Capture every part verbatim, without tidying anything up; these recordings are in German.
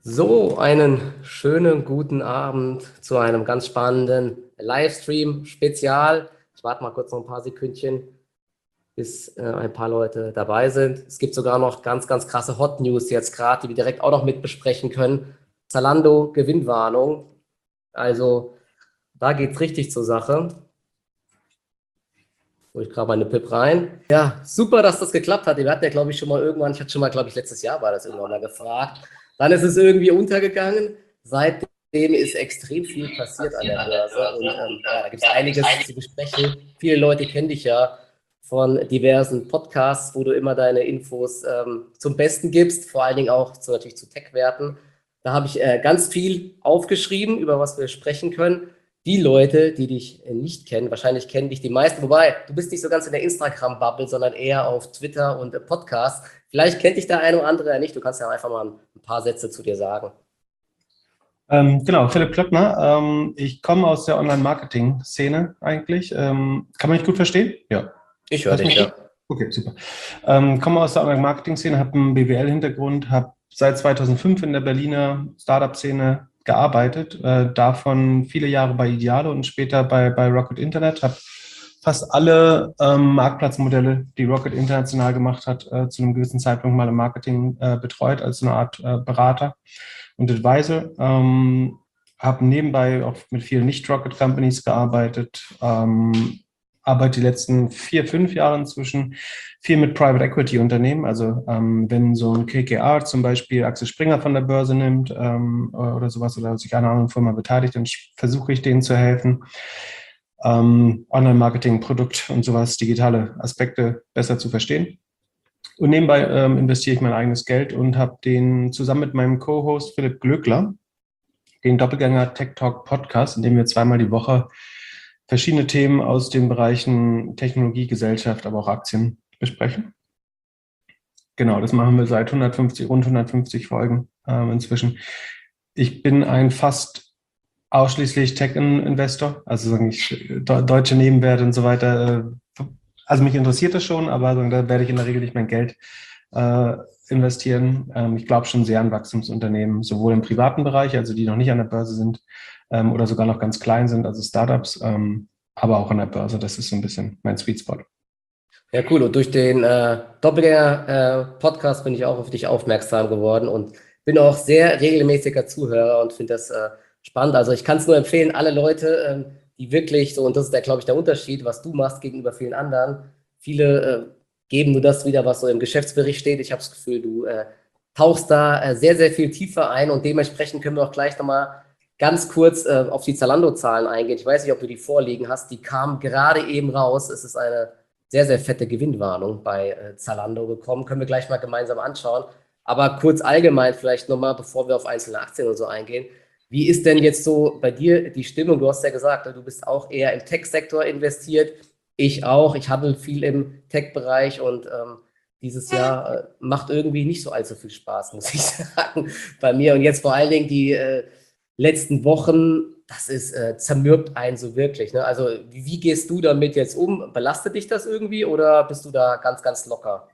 So, einen schönen guten Abend zu einem ganz spannenden Livestream-Spezial. Ich warte mal kurz noch ein paar Sekündchen, bis äh, ein paar Leute dabei sind. Es gibt sogar noch ganz, ganz krasse Hot News jetzt gerade, die wir direkt auch noch mit besprechen können. Zalando Gewinnwarnung. Also da geht es richtig zur Sache. Hol ich gerade meine Pip rein. Ja, super, dass das geklappt hat. Wir hatten ja, glaube ich, schon mal irgendwann, ich hatte schon mal, glaube ich, letztes Jahr war das irgendwann mal gefragt. Dann ist es irgendwie untergegangen. Seitdem ist extrem viel passiert an der Börse. Und ähm, ja, da gibt es einiges zu besprechen. Viele Leute kennen dich ja von diversen Podcasts, wo du immer deine Infos ähm, zum Besten gibst, vor allen Dingen auch zu, natürlich zu Tech-Werten. Da habe ich äh, ganz viel aufgeschrieben, über was wir sprechen können. Die Leute, die dich nicht kennen, wahrscheinlich kennen dich die meisten, wobei du bist nicht so ganz in der Instagram-Bubble, sondern eher auf Twitter und Podcasts. Vielleicht kennt dich der eine oder andere ja nicht. Du kannst ja einfach mal ein paar Sätze zu dir sagen. Ähm, genau, Philipp Klöckner. Ähm, ich komme aus der Online-Marketing-Szene eigentlich. Ähm, kann man mich gut verstehen? Ja. Ich höre dich, ja. Okay, super. Ähm, komme aus der Online-Marketing-Szene, habe einen B W L-Hintergrund, habe seit zweitausendfünf in der Berliner Startup-Szene gearbeitet, äh, davon viele Jahre bei Idealo und später bei, bei Rocket Internet, habe fast alle ähm, Marktplatzmodelle, die Rocket international gemacht hat, äh, zu einem gewissen Zeitpunkt mal im Marketing äh, betreut, als eine Art äh, Berater und Advisor. Ähm, habe nebenbei auch mit vielen Nicht-Rocket-Companies gearbeitet, ähm, arbeite die letzten vier, fünf Jahre inzwischen viel mit Private Equity Unternehmen. Also ähm, wenn so ein K K R zum Beispiel Axel Springer von der Börse nimmt ähm, oder sowas oder sich an einer anderen Firma beteiligt, dann versuche ich denen zu helfen, ähm, Online-Marketing, Produkt und sowas, digitale Aspekte besser zu verstehen. Und nebenbei ähm, investiere ich mein eigenes Geld und habe den zusammen mit meinem Co-Host Philipp Glöckler den Doppelgänger Tech Talk Podcast, in dem wir zweimal die Woche verschiedene Themen aus den Bereichen Technologie, Gesellschaft, aber auch Aktien besprechen. Genau, das machen wir seit hundertfünfzig, rund hundertfünfzig Folgen ähm, inzwischen. Ich bin ein fast ausschließlich Tech-Investor, also sagen ich, deutsche Nebenwerte und so weiter. Also mich interessiert das schon, aber da werde ich in der Regel nicht mein Geld äh, investieren. Ähm, ich glaube schon sehr an Wachstumsunternehmen, sowohl im privaten Bereich, also die noch nicht an der Börse sind, ähm, oder sogar noch ganz klein sind, also Startups, ähm, aber auch an der Börse. Das ist so ein bisschen mein Sweet Spot. Ja, cool. Und durch den äh, Doppelgänger-Podcast äh, bin ich auch auf dich aufmerksam geworden und bin auch sehr regelmäßiger Zuhörer und finde das äh, spannend. Also ich kann es nur empfehlen, alle Leute, ähm, die wirklich so, und das ist, der, glaube ich, der Unterschied, was du machst gegenüber vielen anderen. Viele äh, geben nur das wieder, was so im Geschäftsbericht steht. Ich habe das Gefühl, du äh, tauchst da äh, sehr, sehr viel tiefer ein und dementsprechend können wir auch gleich nochmal ganz kurz äh, auf die Zalando-Zahlen eingehen. Ich weiß nicht, ob du die vorliegen hast. Die kamen gerade eben raus. Es ist eine sehr, sehr fette Gewinnwarnung bei äh, Zalando bekommen. Können wir gleich mal gemeinsam anschauen. Aber kurz allgemein vielleicht nochmal, bevor wir auf einzelne Aktien und so eingehen. Wie ist denn jetzt so bei dir die Stimmung? Du hast ja gesagt, du bist auch eher im Tech-Sektor investiert. Ich auch. Ich handle viel im Tech-Bereich und ähm, dieses Jahr äh, macht irgendwie nicht so allzu viel Spaß, muss ich sagen, bei mir. Und jetzt vor allen Dingen die äh, letzten Wochen, das ist äh, zermürbt einen so wirklich. Ne? Also wie, wie gehst du damit jetzt um? Belastet dich das irgendwie oder bist du da ganz, ganz locker?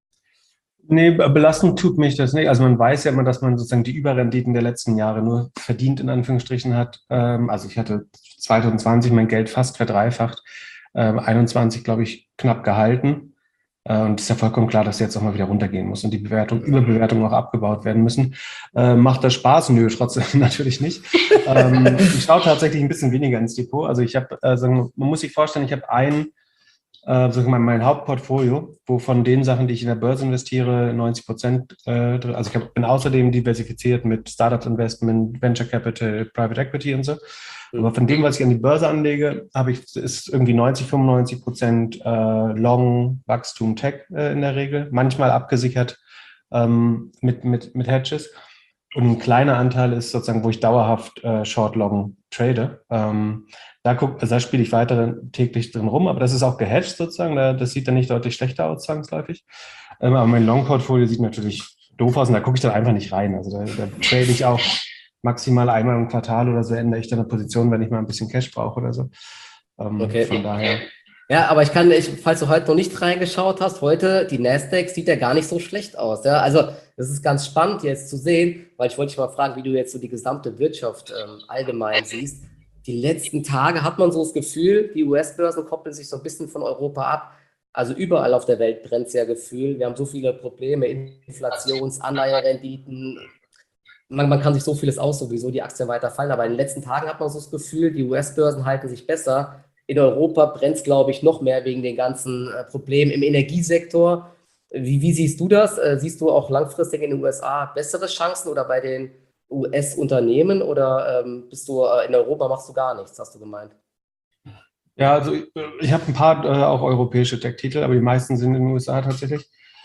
Nee, belastend tut mich das nicht. Also man weiß ja immer, dass man sozusagen die Überrenditen der letzten Jahre nur verdient, in Anführungsstrichen hat. Ähm, also ich hatte zwanzig zwanzig mein Geld fast verdreifacht, ähm, einundzwanzig, glaube ich, knapp gehalten. Äh, und es ist ja vollkommen klar, dass jetzt auch mal wieder runtergehen muss und die Bewertung, Überbewertungen auch abgebaut werden müssen. Äh, macht das Spaß? Nö, trotzdem natürlich nicht. ähm, ich schaue tatsächlich ein bisschen weniger ins Depot. Also ich habe, äh, man muss sich vorstellen, ich habe einen äh, sag ich mal, mein Hauptportfolio, wo von den Sachen, die ich in der Börse investiere, neunzig Prozent, äh, drin- also ich hab, bin außerdem diversifiziert mit Startup Investment, Venture Capital, Private Equity und so. Aber von dem, was ich an die Börse anlege, habe ich, ist irgendwie neunzig, fünfundneunzig Prozent äh, Long Wachstum Tech äh, in der Regel, manchmal abgesichert ähm, mit, mit, mit Hedges. Und ein kleiner Anteil ist sozusagen, wo ich dauerhaft äh, Short-Long trade. Ähm, da, guck, also da spiele ich weiter täglich drin rum, aber das ist auch gehatcht sozusagen. Da, das sieht dann nicht deutlich schlechter aus, zwangsläufig. Ähm, aber mein Long-Portfolio sieht natürlich doof aus und da gucke ich dann einfach nicht rein. Also da, da trade ich auch maximal einmal im Quartal oder so, ändere ich dann eine Position, wenn ich mal ein bisschen Cash brauche oder so. Ähm, Okay. Von daher. Ja, aber ich kann, ich, falls du heute noch nicht reingeschaut hast, heute, die Nasdaq sieht ja gar nicht so schlecht aus. Ja? Also das ist ganz spannend jetzt zu sehen, weil ich wollte dich mal fragen, wie du jetzt so die gesamte Wirtschaft ähm, allgemein siehst. Die letzten Tage hat man so das Gefühl, die U S-Börsen koppeln sich so ein bisschen von Europa ab. Also überall auf der Welt brennt es ja Gefühl. Wir haben so viele Probleme, Inflations-, Anleiherenditen. Man, man kann sich so vieles aus, sowieso die Aktien weiter fallen. Aber in den letzten Tagen hat man so das Gefühl, die U S-Börsen halten sich besser. In Europa brennt es, glaube ich, noch mehr wegen den ganzen äh, Problemen im Energiesektor. Wie, wie siehst du das? Äh, siehst du auch langfristig in den U S A bessere Chancen oder bei den U S-Unternehmen oder ähm, bist du äh, in Europa machst du gar nichts, hast du gemeint? Ja, also ich, ich habe ein paar äh, auch europäische Tech-Titel, aber die meisten sind in den U S A tatsächlich.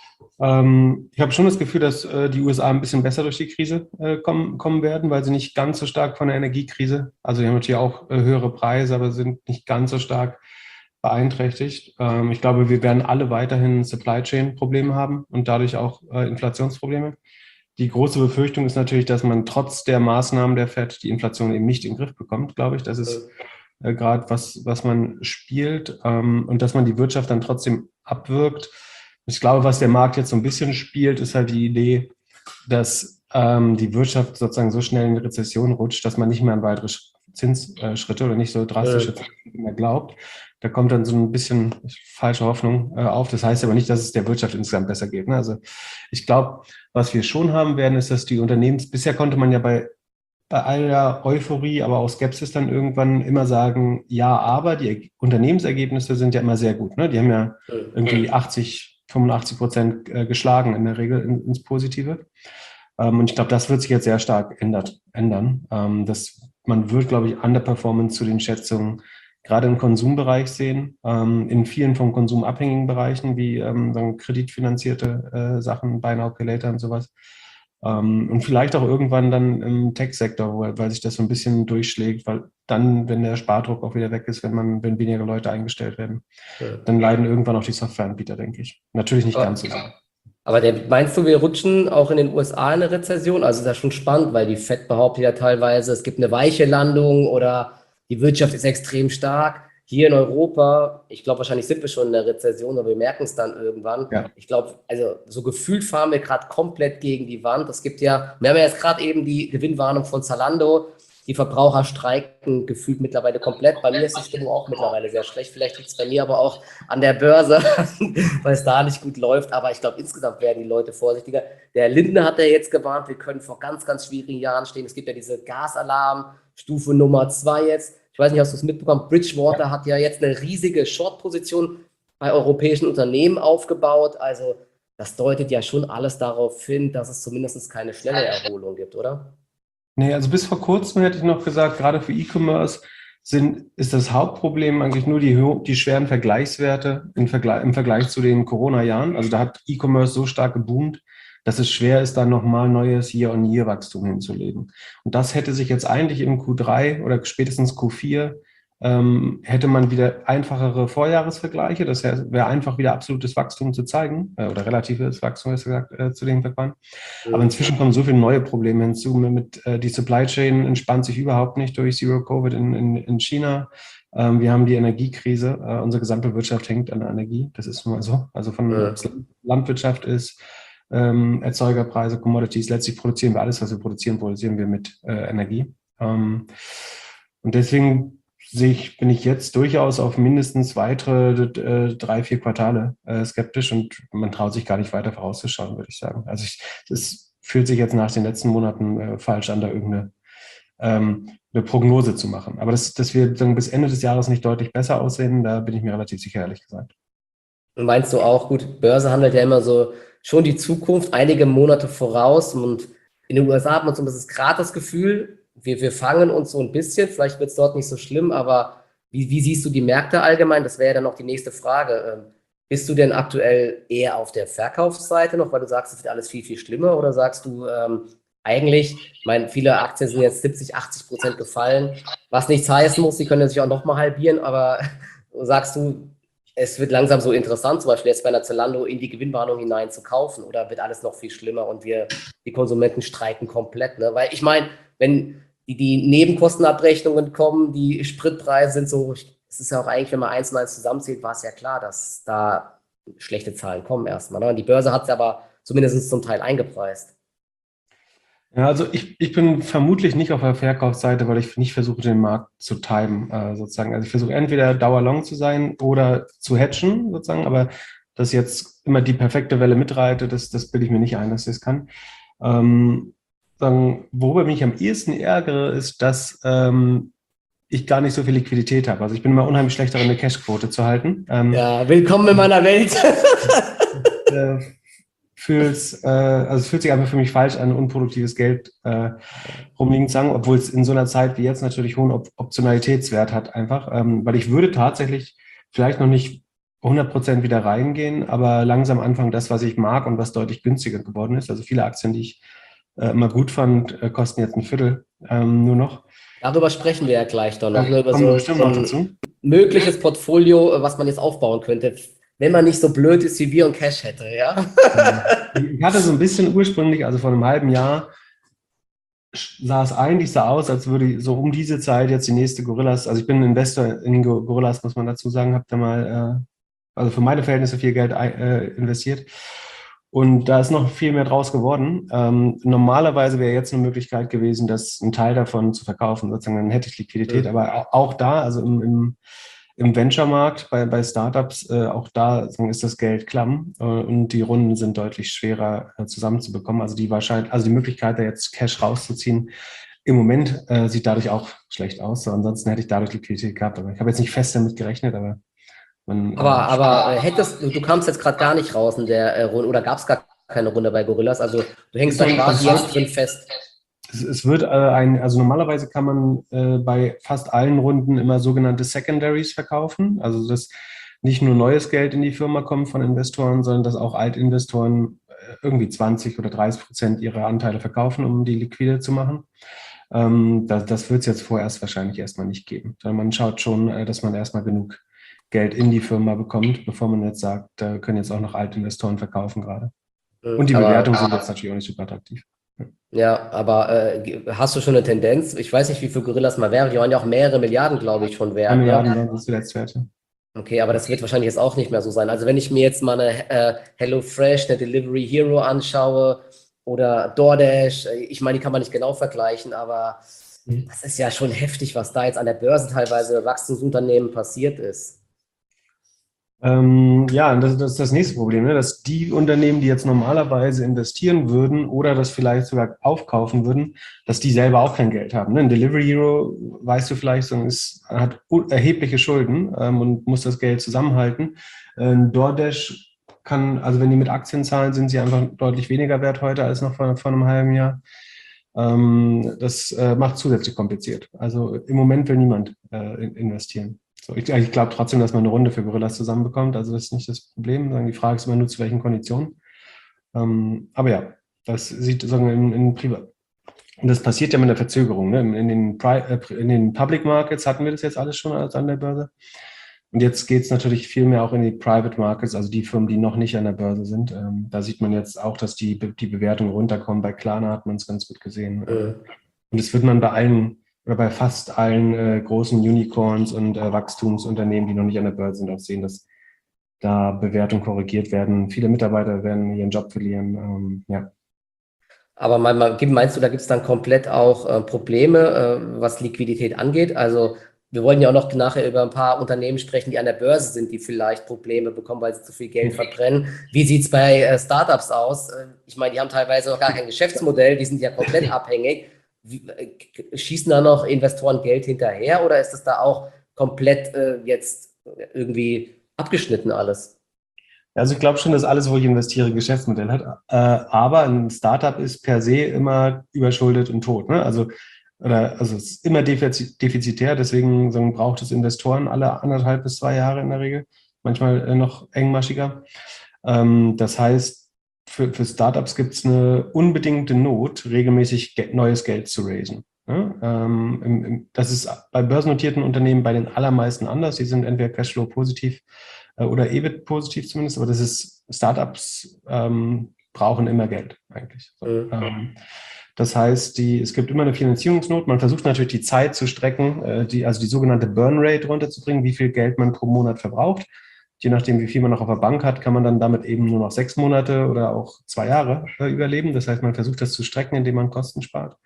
Ähm, ich habe schon das Gefühl, dass äh, die U S A ein bisschen besser durch die Krise äh, kommen, kommen werden, weil sie nicht ganz so stark von der Energiekrise, also sie haben natürlich auch äh, höhere Preise, aber sind nicht ganz so stark beeinträchtigt. Ähm, ich glaube, wir werden alle weiterhin Supply Chain Probleme haben und dadurch auch äh, Inflationsprobleme. Die große Befürchtung ist natürlich, dass man trotz der Maßnahmen der Fed die Inflation eben nicht in den Griff bekommt, glaube ich. Das ist äh, gerade was, was man spielt, ähm, und dass man die Wirtschaft dann trotzdem abwirkt. Ich glaube, was der Markt jetzt so ein bisschen spielt, ist halt die Idee, dass ähm, die Wirtschaft sozusagen so schnell in die Rezession rutscht, dass man nicht mehr an weitere Zinsschritte oder nicht so drastische Zinsschritte mehr glaubt. Da kommt dann so ein bisschen falsche Hoffnung äh, auf. Das heißt aber nicht, dass es der Wirtschaft insgesamt besser geht. Ne? Also ich glaube, was wir schon haben werden, ist, dass die Unternehmens, bisher konnte man ja bei bei aller Euphorie, aber auch Skepsis dann irgendwann immer sagen, ja, aber die Unternehmensergebnisse sind ja immer sehr gut. Ne? Die haben ja irgendwie achtzig, fünfundachtzig Prozent geschlagen in der Regel ins Positive. Und ich glaube, das wird sich jetzt sehr stark ändert, ändern. Das, man wird, glaube ich, Underperformance zu den Schätzungen gerade im Konsumbereich sehen, in vielen vom Konsum abhängigen Bereichen, wie dann kreditfinanzierte Sachen, Buy Now, Pay Later und sowas. Um, und vielleicht auch irgendwann dann im Tech-Sektor, weil, weil sich das so ein bisschen durchschlägt, weil dann, wenn der Spardruck auch wieder weg ist, wenn man, wenn weniger Leute eingestellt werden, ja, dann leiden irgendwann auch die Softwareanbieter, denke ich. Natürlich nicht aber, ganz so sehr. Aber der, meinst du, wir rutschen auch in den U S A in eine Rezession? Also ist das schon spannend, weil die Fed behauptet ja teilweise, es gibt eine weiche Landung oder die Wirtschaft ist extrem stark. Hier in Europa, ich glaube, wahrscheinlich sind wir schon in der Rezession, aber wir merken es dann irgendwann. Ja. Ich glaube, also so gefühlt fahren wir gerade komplett gegen die Wand. Es gibt ja, wir haben ja jetzt gerade eben die Gewinnwarnung von Zalando. Die Verbraucher streiken gefühlt mittlerweile komplett. Bei mir ist die Stimmung auch mittlerweile sehr schlecht. Vielleicht liegt es bei mir aber auch an der Börse, weil es da nicht gut läuft. Aber ich glaube, insgesamt werden die Leute vorsichtiger. Der Lindner hat ja jetzt gewarnt, wir können vor ganz, ganz schwierigen Jahren stehen. Es gibt ja diese Gasalarm, Stufe Nummer zwei jetzt. Ich weiß nicht, hast du es mitbekommen? Bridgewater hat ja jetzt eine riesige Short-Position bei europäischen Unternehmen aufgebaut. Also das deutet ja schon alles darauf hin, dass es zumindest keine schnelle Erholung gibt, oder? Nee, also bis vor kurzem hätte ich noch gesagt, gerade für E-Commerce sind, ist das Hauptproblem eigentlich nur die, die schweren Vergleichswerte im Vergleich, im Vergleich zu den Corona-Jahren. Also da hat E-Commerce so stark geboomt, dass es schwer ist, da nochmal neues Year-on-Year-Wachstum hinzulegen. Und das hätte sich jetzt eigentlich im Q drei oder spätestens Q vier ähm, hätte man wieder einfachere Vorjahresvergleiche. Das wäre einfach wieder absolutes Wachstum zu zeigen, äh, oder relatives Wachstum, ist gesagt, äh, zu den Verfahren. Aber inzwischen kommen so viele neue Probleme hinzu. Mit, äh, die Supply Chain entspannt sich überhaupt nicht durch Zero-Covid in, in, in China. Ähm, wir haben die Energiekrise. Äh, unsere gesamte Wirtschaft hängt an der Energie. Das ist nun mal so. Also von ja. Landwirtschaft ist, ähm, Erzeugerpreise, Commodities. Letztlich produzieren wir alles, was wir produzieren, produzieren wir mit äh, Energie. Ähm, und deswegen sehe ich, bin ich jetzt durchaus auf mindestens weitere äh, drei, vier Quartale äh, skeptisch und man traut sich gar nicht weiter vorauszuschauen, würde ich sagen. Also ich, es fühlt sich jetzt nach den letzten Monaten äh, falsch an, da irgendeine ähm, eine Prognose zu machen. Aber dass, dass wir dann bis Ende des Jahres nicht deutlich besser aussehen, da bin ich mir relativ sicher, ehrlich gesagt. Und meinst du auch, gut, Börse handelt ja immer so schon die Zukunft einige Monate voraus und in den U S A hat man zumindest gerade das Gefühl, wir, wir fangen uns so ein bisschen, vielleicht wird es dort nicht so schlimm, aber wie, wie siehst du die Märkte allgemein? Das wäre ja dann noch die nächste Frage. Bist du denn aktuell eher auf der Verkaufsseite noch, weil du sagst, es wird alles viel, viel schlimmer oder sagst du ähm, eigentlich, ich meine, viele Aktien sind jetzt siebzig, achtzig Prozent gefallen, was nichts heißen muss, die können ja sich auch nochmal halbieren, aber sagst du, es wird langsam so interessant, zum Beispiel jetzt bei einer Zalando in die Gewinnwarnung hinein zu kaufen oder wird alles noch viel schlimmer und wir, die Konsumenten streiken komplett, ne? Weil ich meine, wenn die, die Nebenkostenabrechnungen kommen, die Spritpreise sind so, es ist ja auch eigentlich, wenn man eins und eins zusammenzählt, war es ja klar, dass da schlechte Zahlen kommen erstmal, ne? Und die Börse hat es aber zumindest zum Teil eingepreist. Ja, also ich, ich bin vermutlich nicht auf der Verkaufsseite, weil ich nicht versuche, den Markt zu timen, äh, sozusagen. Also ich versuche entweder dauerlong zu sein oder zu hedgen, sozusagen, aber dass jetzt immer die perfekte Welle mitreite, das, das bilde ich mir nicht ein, dass ich das kann. Ähm, sagen, worüber ich mich am ehesten ärgere, ist, dass ähm, ich gar nicht so viel Liquidität habe. Also ich bin immer unheimlich schlecht darin, eine Cashquote zu halten. Ähm, Ja, willkommen in meiner Welt. äh, fühlt's, äh, also es fühlt sich einfach für mich falsch an, unproduktives Geld äh, rumliegen zu haben, obwohl es in so einer Zeit wie jetzt natürlich hohen Op Optionalitätswert hat einfach, ähm, weil ich würde tatsächlich vielleicht noch nicht hundert Prozent wieder reingehen, aber langsam anfangen, das, was ich mag und was deutlich günstiger geworden ist. Also viele Aktien, die ich äh, immer gut fand, äh, kosten jetzt ein Viertel ähm, nur noch. Darüber sprechen wir ja gleich dann noch, Da ne, über kommen wir so, bestimmt so noch ein dazu. mögliches Portfolio, was man jetzt aufbauen könnte, wenn man nicht so blöd ist wie wir und Cash hätte, ja? Ich hatte so ein bisschen ursprünglich, also vor einem halben Jahr, sah es eigentlich so aus, als würde so um diese Zeit jetzt die nächste Gorillas, also ich bin ein Investor in Gorillas, muss man dazu sagen, habe da mal, äh, also für meine Verhältnisse viel Geld äh, investiert. Und da ist noch viel mehr draus geworden. Ähm, normalerweise wäre jetzt eine Möglichkeit gewesen, das einen Teil davon zu verkaufen, sozusagen, dann hätte ich Liquidität. Mhm. Aber auch da, also im, im, im Venture-Markt, bei, bei Startups, äh, auch da ist das Geld klamm äh, und die Runden sind deutlich schwerer äh, zusammenzubekommen. Also die wahrscheinlich, also die Möglichkeit, da jetzt Cash rauszuziehen, im Moment äh, sieht dadurch auch schlecht aus. So, ansonsten hätte ich dadurch Liquidität gehabt. Aber ich habe jetzt nicht fest damit gerechnet, aber man, Aber, äh, aber äh, hättest du, du kamst jetzt gerade gar nicht raus in der äh, Runde oder gab es gar keine Runde bei Gorillas? Also du hängst da quasi jetzt drin fest. Es, es wird äh, ein, also normalerweise kann man äh, bei fast allen Runden immer sogenannte Secondaries verkaufen. Also dass nicht nur neues Geld in die Firma kommt von Investoren, sondern dass auch Altinvestoren äh, irgendwie zwanzig oder dreißig Prozent ihrer Anteile verkaufen, um die liquide zu machen. Ähm, das das wird es jetzt vorerst wahrscheinlich erstmal nicht geben. Sondern man schaut schon, äh, dass man erstmal genug Geld in die Firma bekommt, bevor man jetzt sagt, da können jetzt auch noch Altinvestoren verkaufen gerade. Und die aber, Bewertungen sind jetzt natürlich auch nicht super attraktiv. Ja, aber äh, hast du schon eine Tendenz? Ich weiß nicht, wie viel Gorillas mal wären. Die waren ja auch mehrere Milliarden, glaube ich, schon wert. Eine Milliarde Ne? waren das zuletzt wert. Okay, aber das wird wahrscheinlich jetzt auch nicht mehr so sein. Also wenn ich mir jetzt mal eine äh, HelloFresh, eine Delivery Hero anschaue oder DoorDash, ich meine, die kann man nicht genau vergleichen, aber mhm. das ist ja schon heftig, was da jetzt an der Börse teilweise Wachstumsunternehmen passiert ist. Ähm, ja, das, das ist das nächste Problem, ne? Dass die Unternehmen, die jetzt normalerweise investieren würden oder das vielleicht sogar aufkaufen würden, dass die selber auch kein Geld haben. Ne? Ein Delivery Hero, weißt du vielleicht, so, ist, hat erhebliche Schulden ähm, und muss das Geld zusammenhalten. Ein DoorDash kann, also wenn die mit Aktien zahlen, sind sie einfach deutlich weniger wert heute als noch vor, vor einem halben Jahr. Ähm, das äh, macht zusätzlich kompliziert. Also im Moment will niemand äh, investieren. So, ich, ich glaube trotzdem, dass man eine Runde für Gorillas zusammenbekommt. Also das ist nicht das Problem. Die Frage ist immer nur, zu welchen Konditionen. Ähm, aber ja, das sieht sozusagen in, in Privat. Und das passiert ja mit einer Verzögerung. Ne? In, den Pri in den Public Markets hatten wir das jetzt alles schon als an der Börse. Und jetzt geht es natürlich viel mehr auch in die Private Markets, also die Firmen, die noch nicht an der Börse sind. Ähm, da sieht man jetzt auch, dass die, die Bewertungen runterkommen. Bei Klarna hat man es ganz gut gesehen. Mhm. Und das wird man bei allen oder bei fast allen äh, großen Unicorns und äh, Wachstumsunternehmen, die noch nicht an der Börse sind, auch sehen, dass da Bewertungen korrigiert werden. Viele Mitarbeiter werden ihren Job verlieren. Ähm, ja. Aber meinst du, da gibt es dann komplett auch äh, Probleme, äh, was Liquidität angeht? Also wir wollen ja auch noch nachher über ein paar Unternehmen sprechen, die an der Börse sind, die vielleicht Probleme bekommen, weil sie zu viel Geld verbrennen. Wie sieht es bei äh, Startups aus? Äh, ich meine, die haben teilweise noch gar kein Geschäftsmodell, die sind ja komplett abhängig. Wie, äh, schießen da noch Investoren Geld hinterher oder ist das da auch komplett äh, jetzt irgendwie abgeschnitten alles? Also ich glaube schon, dass alles, wo ich investiere, Geschäftsmodell hat. Äh, aber ein Startup ist per se immer überschuldet und tot. Ne? Also, oder, also es ist immer defizitär, deswegen so, braucht es Investoren alle anderthalb bis zwei Jahre in der Regel, manchmal äh, noch engmaschiger. Ähm, das heißt, für, für Startups gibt es eine unbedingte Not, regelmäßig ge- neues Geld zu raisen. Ja? Ähm, im, im, das ist bei börsennotierten Unternehmen bei den allermeisten anders. Die sind entweder Cashflow positiv oder E B I T positiv zumindest, aber das ist, Startups ähm, brauchen immer Geld eigentlich. So. Mhm. Ähm, das heißt, die, es gibt immer eine Finanzierungsnot. Man versucht natürlich die Zeit zu strecken, äh, die, also die sogenannte Burn Rate runterzubringen, wie viel Geld man pro Monat verbraucht. Je nachdem, wie viel man noch auf der Bank hat, kann man dann damit eben nur noch sechs Monate oder auch zwei Jahre äh, überleben. Das heißt, man versucht das zu strecken, indem man Kosten spart.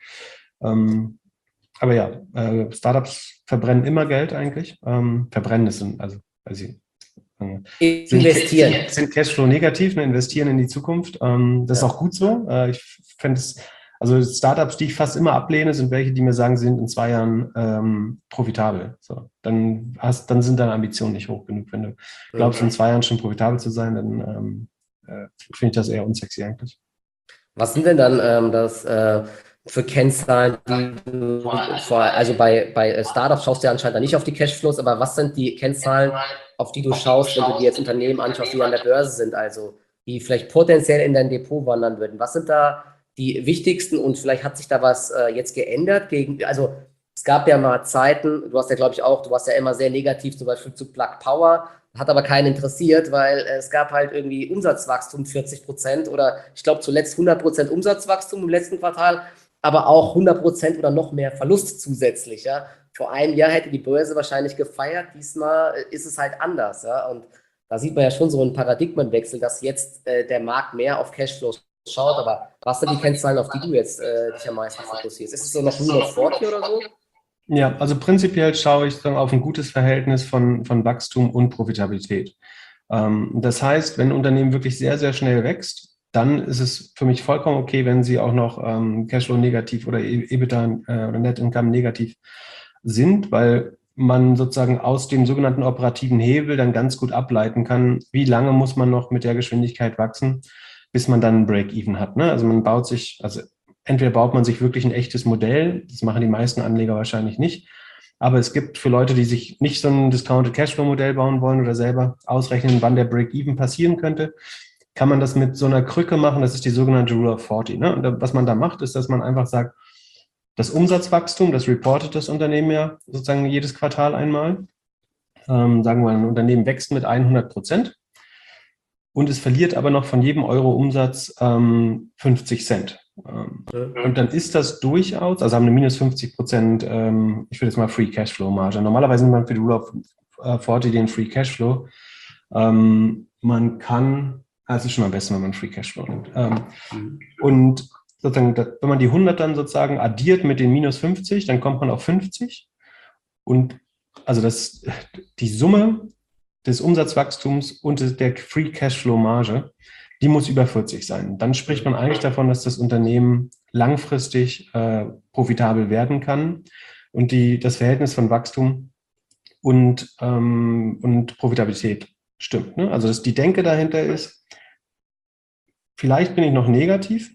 Ähm, aber ja, äh, Startups verbrennen immer Geld eigentlich. Ähm, verbrennen ist, ein, also, also äh, sind, Investieren. sind, sind Cashflow negativ, ne, investieren in die Zukunft. Ähm, das ja. ist auch gut so. Äh, ich fände es, also Startups, die ich fast immer ablehne, sind welche, die mir sagen, sie sind in zwei Jahren ähm, profitabel. So, dann hast, dann sind deine Ambitionen nicht hoch genug. Wenn du glaubst, in zwei Jahren schon profitabel zu sein, dann ähm, äh, finde ich das eher unsexy eigentlich. Was sind denn dann ähm, das äh, für Kennzahlen, die du vor, also bei, bei Startups schaust du ja anscheinend nicht auf die Cashflows, aber was sind die Kennzahlen, auf die du schaust, wenn du dir jetzt Unternehmen anschaust, die an der Börse sind, also die vielleicht potenziell in dein Depot wandern würden? Was sind da die wichtigsten und vielleicht hat sich da was äh, jetzt geändert gegen, also es gab ja mal Zeiten, du hast ja glaube ich auch, du warst ja immer sehr negativ zum Beispiel zu Plug Power, hat aber keinen interessiert, weil äh, es gab halt irgendwie Umsatzwachstum vierzig Prozent oder ich glaube zuletzt hundert Prozent Umsatzwachstum im letzten Quartal, aber auch hundert Prozent oder noch mehr Verlust zusätzlich. Ja. Vor einem Jahr hätte die Börse wahrscheinlich gefeiert, diesmal ist es halt anders. Ja. Und da sieht man ja schon so einen Paradigmenwechsel, dass jetzt äh, der Markt mehr auf Cashflows schaut, aber was sind die Kennzahlen, auf die du jetzt äh, dich am meisten fokussierst? Ist es so noch Rule of vierzig oder so? Ja, also prinzipiell schaue ich dann auf ein gutes Verhältnis von, von Wachstum und Profitabilität. Ähm, das heißt, wenn ein Unternehmen wirklich sehr, sehr schnell wächst, dann ist es für mich vollkommen okay, wenn sie auch noch ähm, Cashflow negativ oder EBITDA äh, oder Net Income negativ sind, weil man sozusagen aus dem sogenannten operativen Hebel dann ganz gut ableiten kann, wie lange muss man noch mit der Geschwindigkeit wachsen, bis man dann ein Break-Even hat. Ne? Also man baut sich, also entweder baut man sich wirklich ein echtes Modell, das machen die meisten Anleger wahrscheinlich nicht, aber es gibt für Leute, die sich nicht so ein Discounted Cashflow-Modell bauen wollen oder selber ausrechnen, wann der Break-Even passieren könnte, kann man das mit so einer Krücke machen, das ist die sogenannte Rule of vierzig. Ne? Und was man da macht, ist, dass man einfach sagt, das Umsatzwachstum, das reportet das Unternehmen ja sozusagen jedes Quartal einmal. Ähm, sagen wir, ein Unternehmen wächst mit hundert Prozent und es verliert aber noch von jedem Euro Umsatz ähm, fünfzig Cent. Ähm, und dann ist das durchaus, also haben eine minus fünfzig Prozent, ähm, ich würde jetzt mal Free Cashflow Marge. Normalerweise nimmt man für die Rule of vierzig den Free Cashflow. Ähm, man kann, also es ist schon am besten, wenn man Free Cashflow nimmt. Ähm, mhm. Und sozusagen, wenn man die hundert dann sozusagen addiert mit den minus fünfzig, dann kommt man auf fünfzig. Und also das, die Summe des Umsatzwachstums und der Free Cashflow Marge, die muss über vierzig sein. Dann spricht man eigentlich davon, dass das Unternehmen langfristig äh, profitabel werden kann und die, das Verhältnis von Wachstum und, ähm, und Profitabilität stimmt. Ne? Also dass die Denke dahinter ist, vielleicht bin ich noch negativ,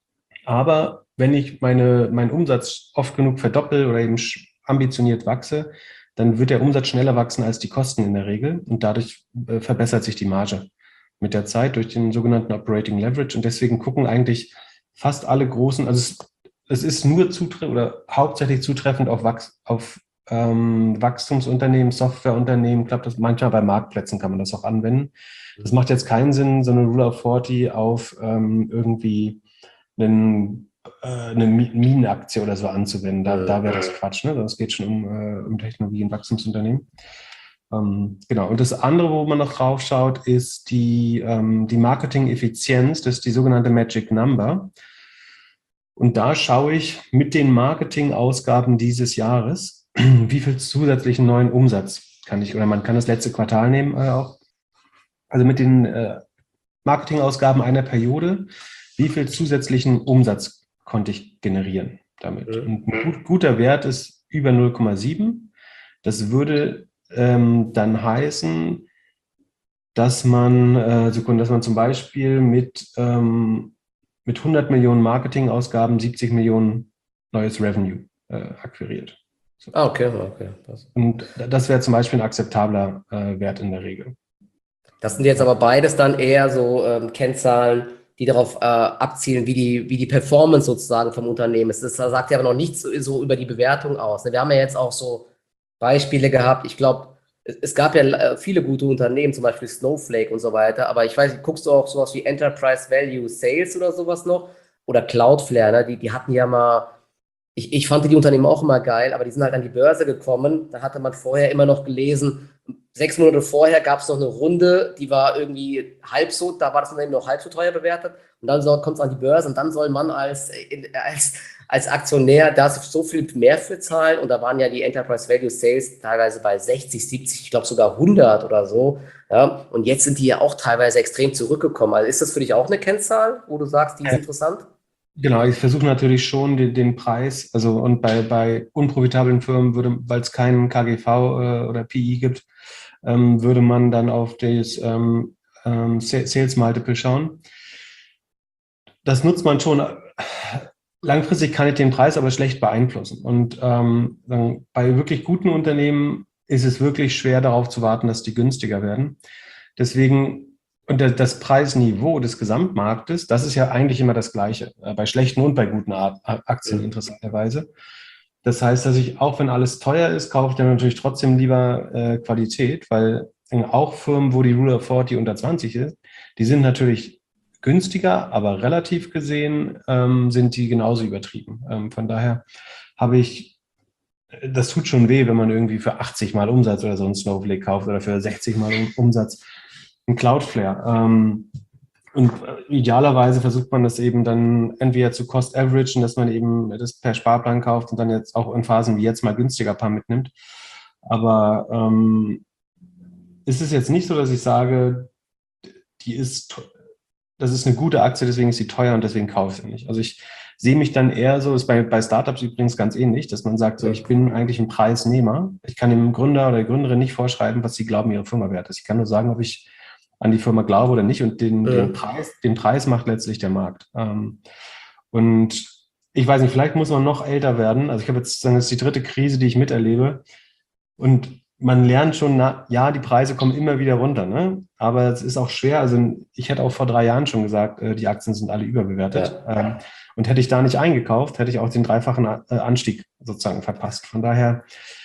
aber wenn ich meine, meinen Umsatz oft genug verdoppel oder eben ambitioniert wachse, dann wird der Umsatz schneller wachsen als die Kosten in der Regel und dadurch äh, verbessert sich die Marge mit der Zeit durch den sogenannten Operating Leverage und deswegen gucken eigentlich fast alle großen, also es, es ist nur zutreffend oder hauptsächlich zutreffend auf, Wachs, auf ähm, Wachstumsunternehmen, Softwareunternehmen, ich glaube, das manchmal bei Marktplätzen kann man das auch anwenden. Das macht jetzt keinen Sinn, so eine Rule of vierzig auf ähm, irgendwie einen, äh, eine Minenaktie oder so anzuwenden. Da, da wäre das Quatsch, ne? Das geht schon um, äh, um Technologie- und Wachstumsunternehmen. Ähm, genau. Und das andere, wo man noch drauf schaut, ist die, ähm, die Marketing-Effizienz. Das ist die sogenannte Magic Number. Und da schaue ich mit den Marketingausgaben dieses Jahres, wie viel zusätzlichen neuen Umsatz kann ich, oder man kann das letzte Quartal nehmen äh, auch. Also mit den äh, Marketingausgaben einer Periode, wie viel zusätzlichen Umsatz konnte ich generieren damit. Und ein gut, guter Wert ist über null Komma sieben. Das würde ähm, dann heißen, dass man, äh, Sekunde, dass man zum Beispiel mit, ähm, mit hundert Millionen Marketingausgaben siebzig Millionen neues Revenue äh, akquiriert. So. Ah, okay, okay. Das. Und das wäre zum Beispiel ein akzeptabler äh, Wert in der Regel. Das sind jetzt aber beides dann eher so ähm, Kennzahlen, die darauf äh, abzielen, wie die, wie die Performance sozusagen vom Unternehmen ist. Das sagt ja aber noch nichts so, so über die Bewertung aus. Wir haben ja jetzt auch so Beispiele gehabt. Ich glaube, es, es gab ja viele gute Unternehmen, zum Beispiel Snowflake und so weiter. Aber ich weiß, guckst du auch sowas wie Enterprise Value Sales oder sowas noch? Oder Cloudflare, ne? Die, die hatten ja mal, ich, ich fand die Unternehmen auch immer geil, aber die sind halt an die Börse gekommen. Da hatte man vorher immer noch gelesen, sechs Monate vorher gab es noch eine Runde, die war irgendwie halb so, da war das Unternehmen noch halb so teuer bewertet. Und dann so, kommt es an die Börse und dann soll man als, als, als Aktionär da so viel mehr für zahlen. Und da waren ja die Enterprise Value Sales teilweise bei sechzig, siebzig, ich glaube sogar hundert oder so. Ja, und jetzt sind die ja auch teilweise extrem zurückgekommen. Also ist das für dich auch eine Kennzahl, wo du sagst, die ist interessant? Genau, ich versuche natürlich schon den, den Preis, also und bei, bei unprofitablen Firmen würde, weil es keinen K G V äh, oder P I gibt, ähm, würde man dann auf das ähm, ähm, Sales Multiple schauen. Das nutzt man schon. Langfristig kann ich den Preis aber schlecht beeinflussen. Und ähm, bei wirklich guten Unternehmen ist es wirklich schwer, darauf zu warten, dass die günstiger werden. Deswegen, und das Preisniveau des Gesamtmarktes, das ist ja eigentlich immer das Gleiche, bei schlechten und bei guten Aktien interessanterweise. Das heißt, dass ich, auch wenn alles teuer ist, kaufe ich dann natürlich trotzdem lieber äh, Qualität, weil auch Firmen, wo die Rule of vierzig unter zwanzig ist, die sind natürlich günstiger, aber relativ gesehen ähm, sind die genauso übertrieben. Ähm, von daher habe ich, das tut schon weh, wenn man irgendwie für achtzig Mal Umsatz oder so einen Snowflake kauft oder für sechzig Mal Umsatz einen Cloudflare. Ähm, und idealerweise versucht man das eben dann entweder zu Cost Averagen, dass man eben das per Sparplan kauft und dann jetzt auch in Phasen wie jetzt mal günstiger ein paar mitnimmt. Aber ähm, ist es jetzt nicht so, dass ich sage, die ist, das ist eine gute Aktie, deswegen ist sie teuer und deswegen kaufe ich sie nicht. Also ich sehe mich dann eher so, ist bei, bei Startups übrigens ganz ähnlich, dass man sagt, so, ich bin eigentlich ein Preisnehmer. Ich kann dem Gründer oder der Gründerin nicht vorschreiben, was sie glauben, ihre Firma wert ist. Ich kann nur sagen, ob ich an die Firma glaube oder nicht. Und den, ja. den, Preis, den Preis macht letztlich der Markt. Ähm, und ich weiß nicht, vielleicht muss man noch älter werden. Also ich habe jetzt sagen, das ist die dritte Krise, die ich miterlebe. Und man lernt schon, na, ja, die Preise kommen immer wieder runter, ne? Aber es ist auch schwer. Also ich hätte auch vor drei Jahren schon gesagt, äh, die Aktien sind alle überbewertet. Ja. Ähm, und hätte ich da nicht eingekauft, hätte ich auch den dreifachen äh, Anstieg sozusagen verpasst. Von daher,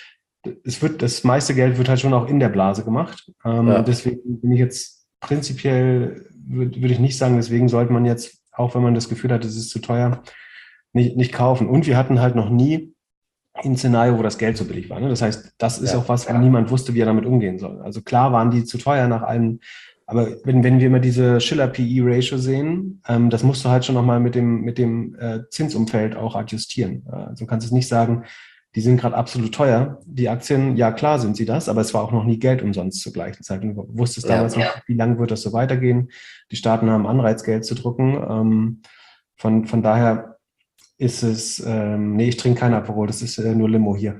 es wird, das meiste Geld wird halt schon auch in der Blase gemacht. Ähm, ja. Deswegen bin ich jetzt prinzipiell, würde würd ich nicht sagen, deswegen sollte man jetzt, auch wenn man das Gefühl hat, es ist zu teuer, nicht, nicht kaufen. Und wir hatten halt noch nie ein Szenario, wo das Geld so billig war. Ne? Das heißt, das ist ja auch was, wo niemand wusste, wie er damit umgehen soll. Also klar waren die zu teuer nach einem, aber wenn, wenn wir immer diese Schiller-P E-Ratio sehen, ähm, das musst du halt schon nochmal mit dem, mit dem äh, Zinsumfeld auch adjustieren. Also du kannst es nicht sagen, die sind gerade absolut teuer. Die Aktien, ja klar sind sie das, aber es war auch noch nie Geld umsonst zur gleichen Zeit. Und du wusstest damals ja, nicht, ja. wie lange wird das so weitergehen. Die Staaten haben Anreiz, Geld zu drucken. Ähm, von, von daher ist es, ähm, nee, ich trinke kein Aperol, das ist äh, nur Limo hier.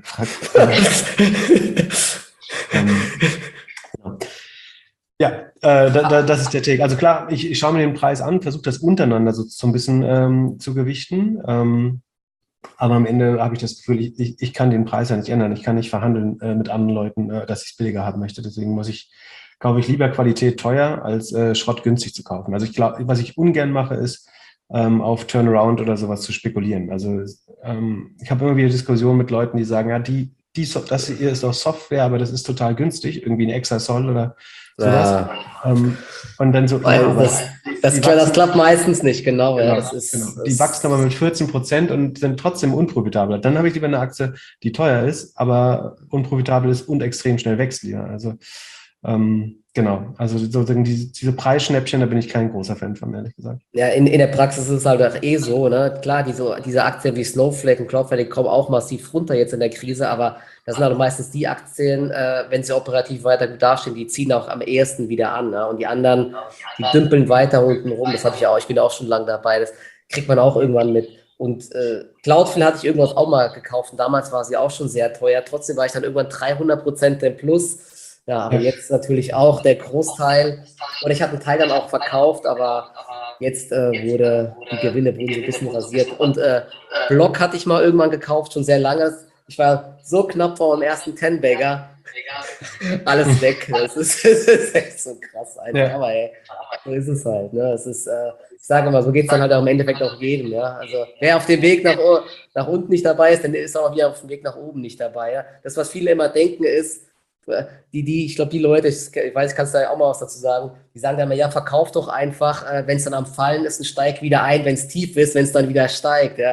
ähm, genau. Ja, äh, da, da, das ist der Take. Also klar, ich, ich schaue mir den Preis an, versuche das untereinander so, so ein bisschen ähm, zu gewichten. Ähm, aber am Ende habe ich das Gefühl, ich, ich, ich kann den Preis ja nicht ändern. Ich kann nicht verhandeln äh, mit anderen Leuten, äh, dass ich es billiger haben möchte. Deswegen muss ich, kaufe ich lieber Qualität teuer, als äh, Schrott günstig zu kaufen. Also ich glaube, was ich ungern mache, ist, ähm, auf Turnaround oder sowas zu spekulieren. Also ähm, ich habe immer wieder Diskussionen mit Leuten, die sagen, ja, die, die das hier ist doch Software, aber das ist total günstig, irgendwie ein Exasol oder sowas. Ja. Ähm, und dann so, Weil ja, das, das, die klar, wachsen, das klappt meistens nicht, genau. genau, ja, das ist, genau. Das die wachsen aber mit vierzehn Prozent und sind trotzdem unprofitabel. Dann habe ich lieber eine Aktie, die teuer ist, aber unprofitabel ist und extrem schnell wächst. Ja. Also ähm, genau, also sozusagen diese, diese Preisschnäppchen, da bin ich kein großer Fan von, ehrlich gesagt. Ja, in, in der Praxis ist es halt auch eh so, ne? Klar, diese, diese Aktien wie Snowflake und Cloudflare, die kommen auch massiv runter jetzt in der Krise, aber das sind halt meistens die Aktien, äh, wenn sie operativ weiter gut dastehen, die ziehen auch am ehesten wieder an, ne? Und die anderen, die dümpeln weiter unten rum, das habe ich ja auch, ich bin auch schon lange dabei, das kriegt man auch irgendwann mit. Und äh, Cloudflare hatte ich irgendwas auch mal gekauft und damals war sie auch schon sehr teuer, trotzdem war ich dann irgendwann dreihundert Prozent im Plus. Ja, aber jetzt natürlich auch der Großteil, oder ich habe einen Teil dann auch verkauft, aber jetzt äh, wurde, die Gewinne wurden so ein bisschen rasiert. Und äh, Block hatte ich mal irgendwann gekauft, schon sehr lange. Ich war so knapp vor meinem ersten Ten-Bagger. Alles weg. Das ist, das ist echt so krass einfach. Ja. Aber ey, so ist es halt. Ne? Es ist, äh, ich sage mal, so geht es dann halt auch im Endeffekt auch jedem. Ja? Also wer auf dem Weg nach, nach unten nicht dabei ist, dann ist auch wieder auf dem Weg nach oben nicht dabei. Ja? Das, was viele immer denken, ist, Die, die, ich glaube, die Leute, ich weiß, kannst du da auch mal was dazu sagen, die sagen dann immer, ja, verkauf doch einfach, wenn es dann am Fallen ist, und steig wieder ein, wenn es tief ist, wenn es dann wieder steigt. Ja.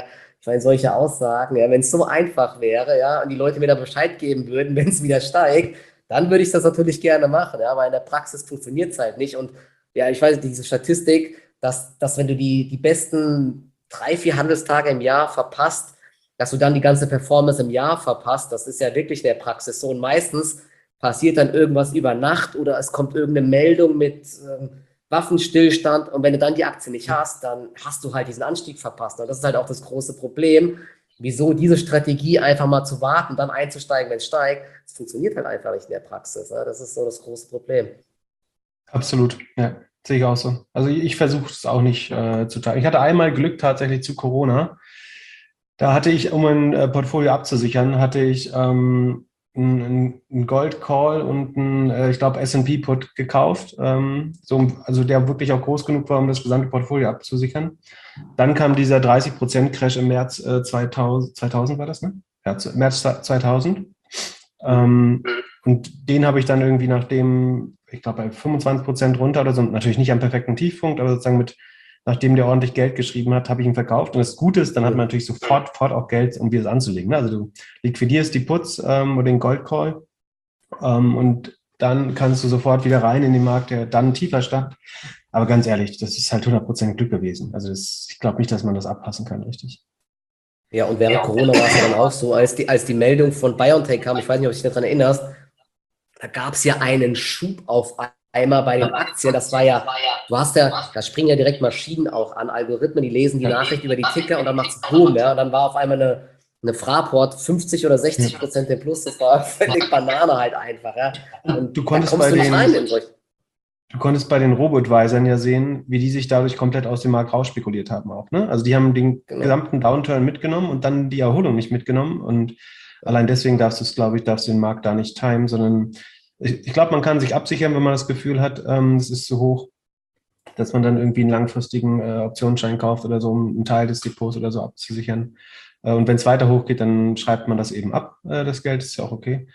Ich meine, solche Aussagen, ja, wenn es so einfach wäre, ja, und die Leute mir da Bescheid geben würden, wenn es wieder steigt, dann würde ich das natürlich gerne machen, ja, aber in der Praxis funktioniert es halt nicht. Und ja, ich weiß, diese Statistik, dass, dass wenn du die, die besten drei, vier Handelstage im Jahr verpasst, dass du dann die ganze Performance im Jahr verpasst, das ist ja wirklich in der Praxis so. Und meistens passiert dann irgendwas über Nacht oder es kommt irgendeine Meldung mit ähm, Waffenstillstand und wenn du dann die Aktie nicht hast, dann hast du halt diesen Anstieg verpasst. Und das ist halt auch das große Problem, wieso diese Strategie einfach mal zu warten, dann einzusteigen, wenn es steigt, das funktioniert halt einfach nicht in der Praxis. Ne? Das ist so das große Problem. Absolut, ja, sehe ich auch so. Also ich, ich versuche es auch nicht äh, zu teilen. Ich hatte einmal Glück tatsächlich zu Corona. Da hatte ich, um ein äh, Portfolio abzusichern, hatte ich ähm, einen Gold Call und einen, äh, ich glaube, S und P Put gekauft, ähm, so, also der wirklich auch groß genug war, um das gesamte Portfolio abzusichern. Dann kam dieser dreißig Prozent Crash im März äh, zweitausend, zweitausend war das, ne? Ja, März zweitausend. Ähm, und den habe ich dann irgendwie nachdem, ich glaube, bei fünfundzwanzig Prozent runter oder so, natürlich nicht am perfekten Tiefpunkt, aber sozusagen mit, nachdem der ordentlich Geld geschrieben hat, habe ich ihn verkauft. Und das Gute ist, dann hat man natürlich sofort, sofort auch Geld, um wieder anzulegen. Ne? Also du liquidierst die Puts ähm, oder den Gold Call ähm, und dann kannst du sofort wieder rein in den Markt, der dann tiefer stand. Aber ganz ehrlich, das ist halt hundert Prozent Glück gewesen. Also das, ich glaube nicht, dass man das abpassen kann, richtig. Ja, und während Corona war es ja dann auch so, als die, als die Meldung von BioNTech kam, ich weiß nicht, ob du dich daran erinnerst, da gab es ja einen Schub auf einmal bei den Aktien. Das war ja, du hast ja, da springen ja direkt Maschinen auch an, Algorithmen, die lesen die Nachricht über die Ticker und dann macht es Boom, ja, und dann war auf einmal eine, eine Fraport fünfzig oder sechzig Prozent im Plus, das war völlig Banane halt einfach, ja. Und du konntest da kommst bei du nicht den, rein in solche. Du konntest bei den Robo-Advisern ja sehen, wie die sich dadurch komplett aus dem Markt rausspekuliert haben auch. Ne? Also die haben den Genau. gesamten Downturn mitgenommen und dann die Erholung nicht mitgenommen. Und allein deswegen darfst du es, glaube ich, darfst du den Markt da nicht timen, sondern ich, ich glaube, man kann sich absichern, wenn man das Gefühl hat, ähm, es ist zu hoch, dass man dann irgendwie einen langfristigen äh, Optionsschein kauft oder so, um einen Teil des Depots oder so abzusichern. Äh, und wenn es weiter hochgeht, dann schreibt man das eben ab, äh, das Geld, ist ja auch okay.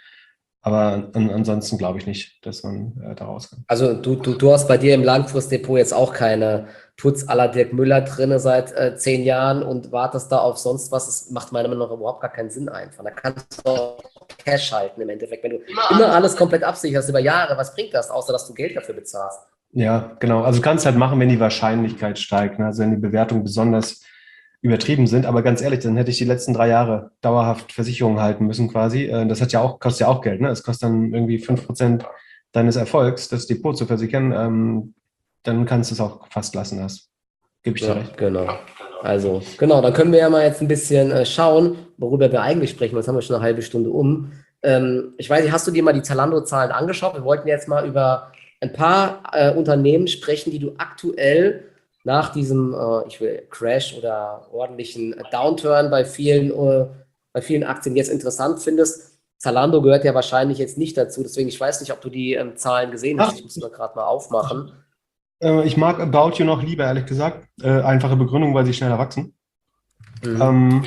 Aber an, ansonsten glaube ich nicht, dass man äh, da rauskommt. Also du, du, du hast bei dir im Langfristdepot jetzt auch keine Puts à la Dirk Müller drin seit äh, zehn Jahren und wartest da auf sonst was. Das macht meiner Meinung nach überhaupt gar keinen Sinn einfach. Da kannst du auch Cash halten im Endeffekt. Wenn du immer alles komplett absicherst über Jahre, was bringt das, außer dass du Geld dafür bezahlst? Ja, genau. Also du kannst halt machen, wenn die Wahrscheinlichkeit steigt, ne? Also wenn die Bewertungen besonders übertrieben sind. Aber ganz ehrlich, dann hätte ich die letzten drei Jahre dauerhaft Versicherungen halten müssen quasi. Äh, Das hat ja auch, kostet ja auch Geld, ne? Es kostet dann irgendwie fünf Prozent deines Erfolgs, das Depot zu versichern. Ähm, Dann kannst du es auch fast lassen, das gebe ich dir Ja, recht. genau. Also, genau, dann können wir ja mal jetzt ein bisschen äh, schauen, worüber wir eigentlich sprechen. Jetzt haben wir schon eine halbe Stunde um. Ähm, ich weiß nicht, hast du dir mal die Zalando-Zahlen angeschaut? Wir wollten jetzt mal über ein paar äh, Unternehmen sprechen, die du aktuell nach diesem, äh, ich will, Crash oder ordentlichen Downturn bei vielen, äh, bei vielen Aktien jetzt interessant findest. Zalando gehört ja wahrscheinlich jetzt nicht dazu, deswegen ich weiß nicht, ob du die ähm, Zahlen gesehen hast. Ach. Ich muss mal gerade mal aufmachen. Äh, Ich mag About You noch lieber, ehrlich gesagt. Äh, Einfache Begründung, weil sie schneller wachsen. Mhm. Ähm,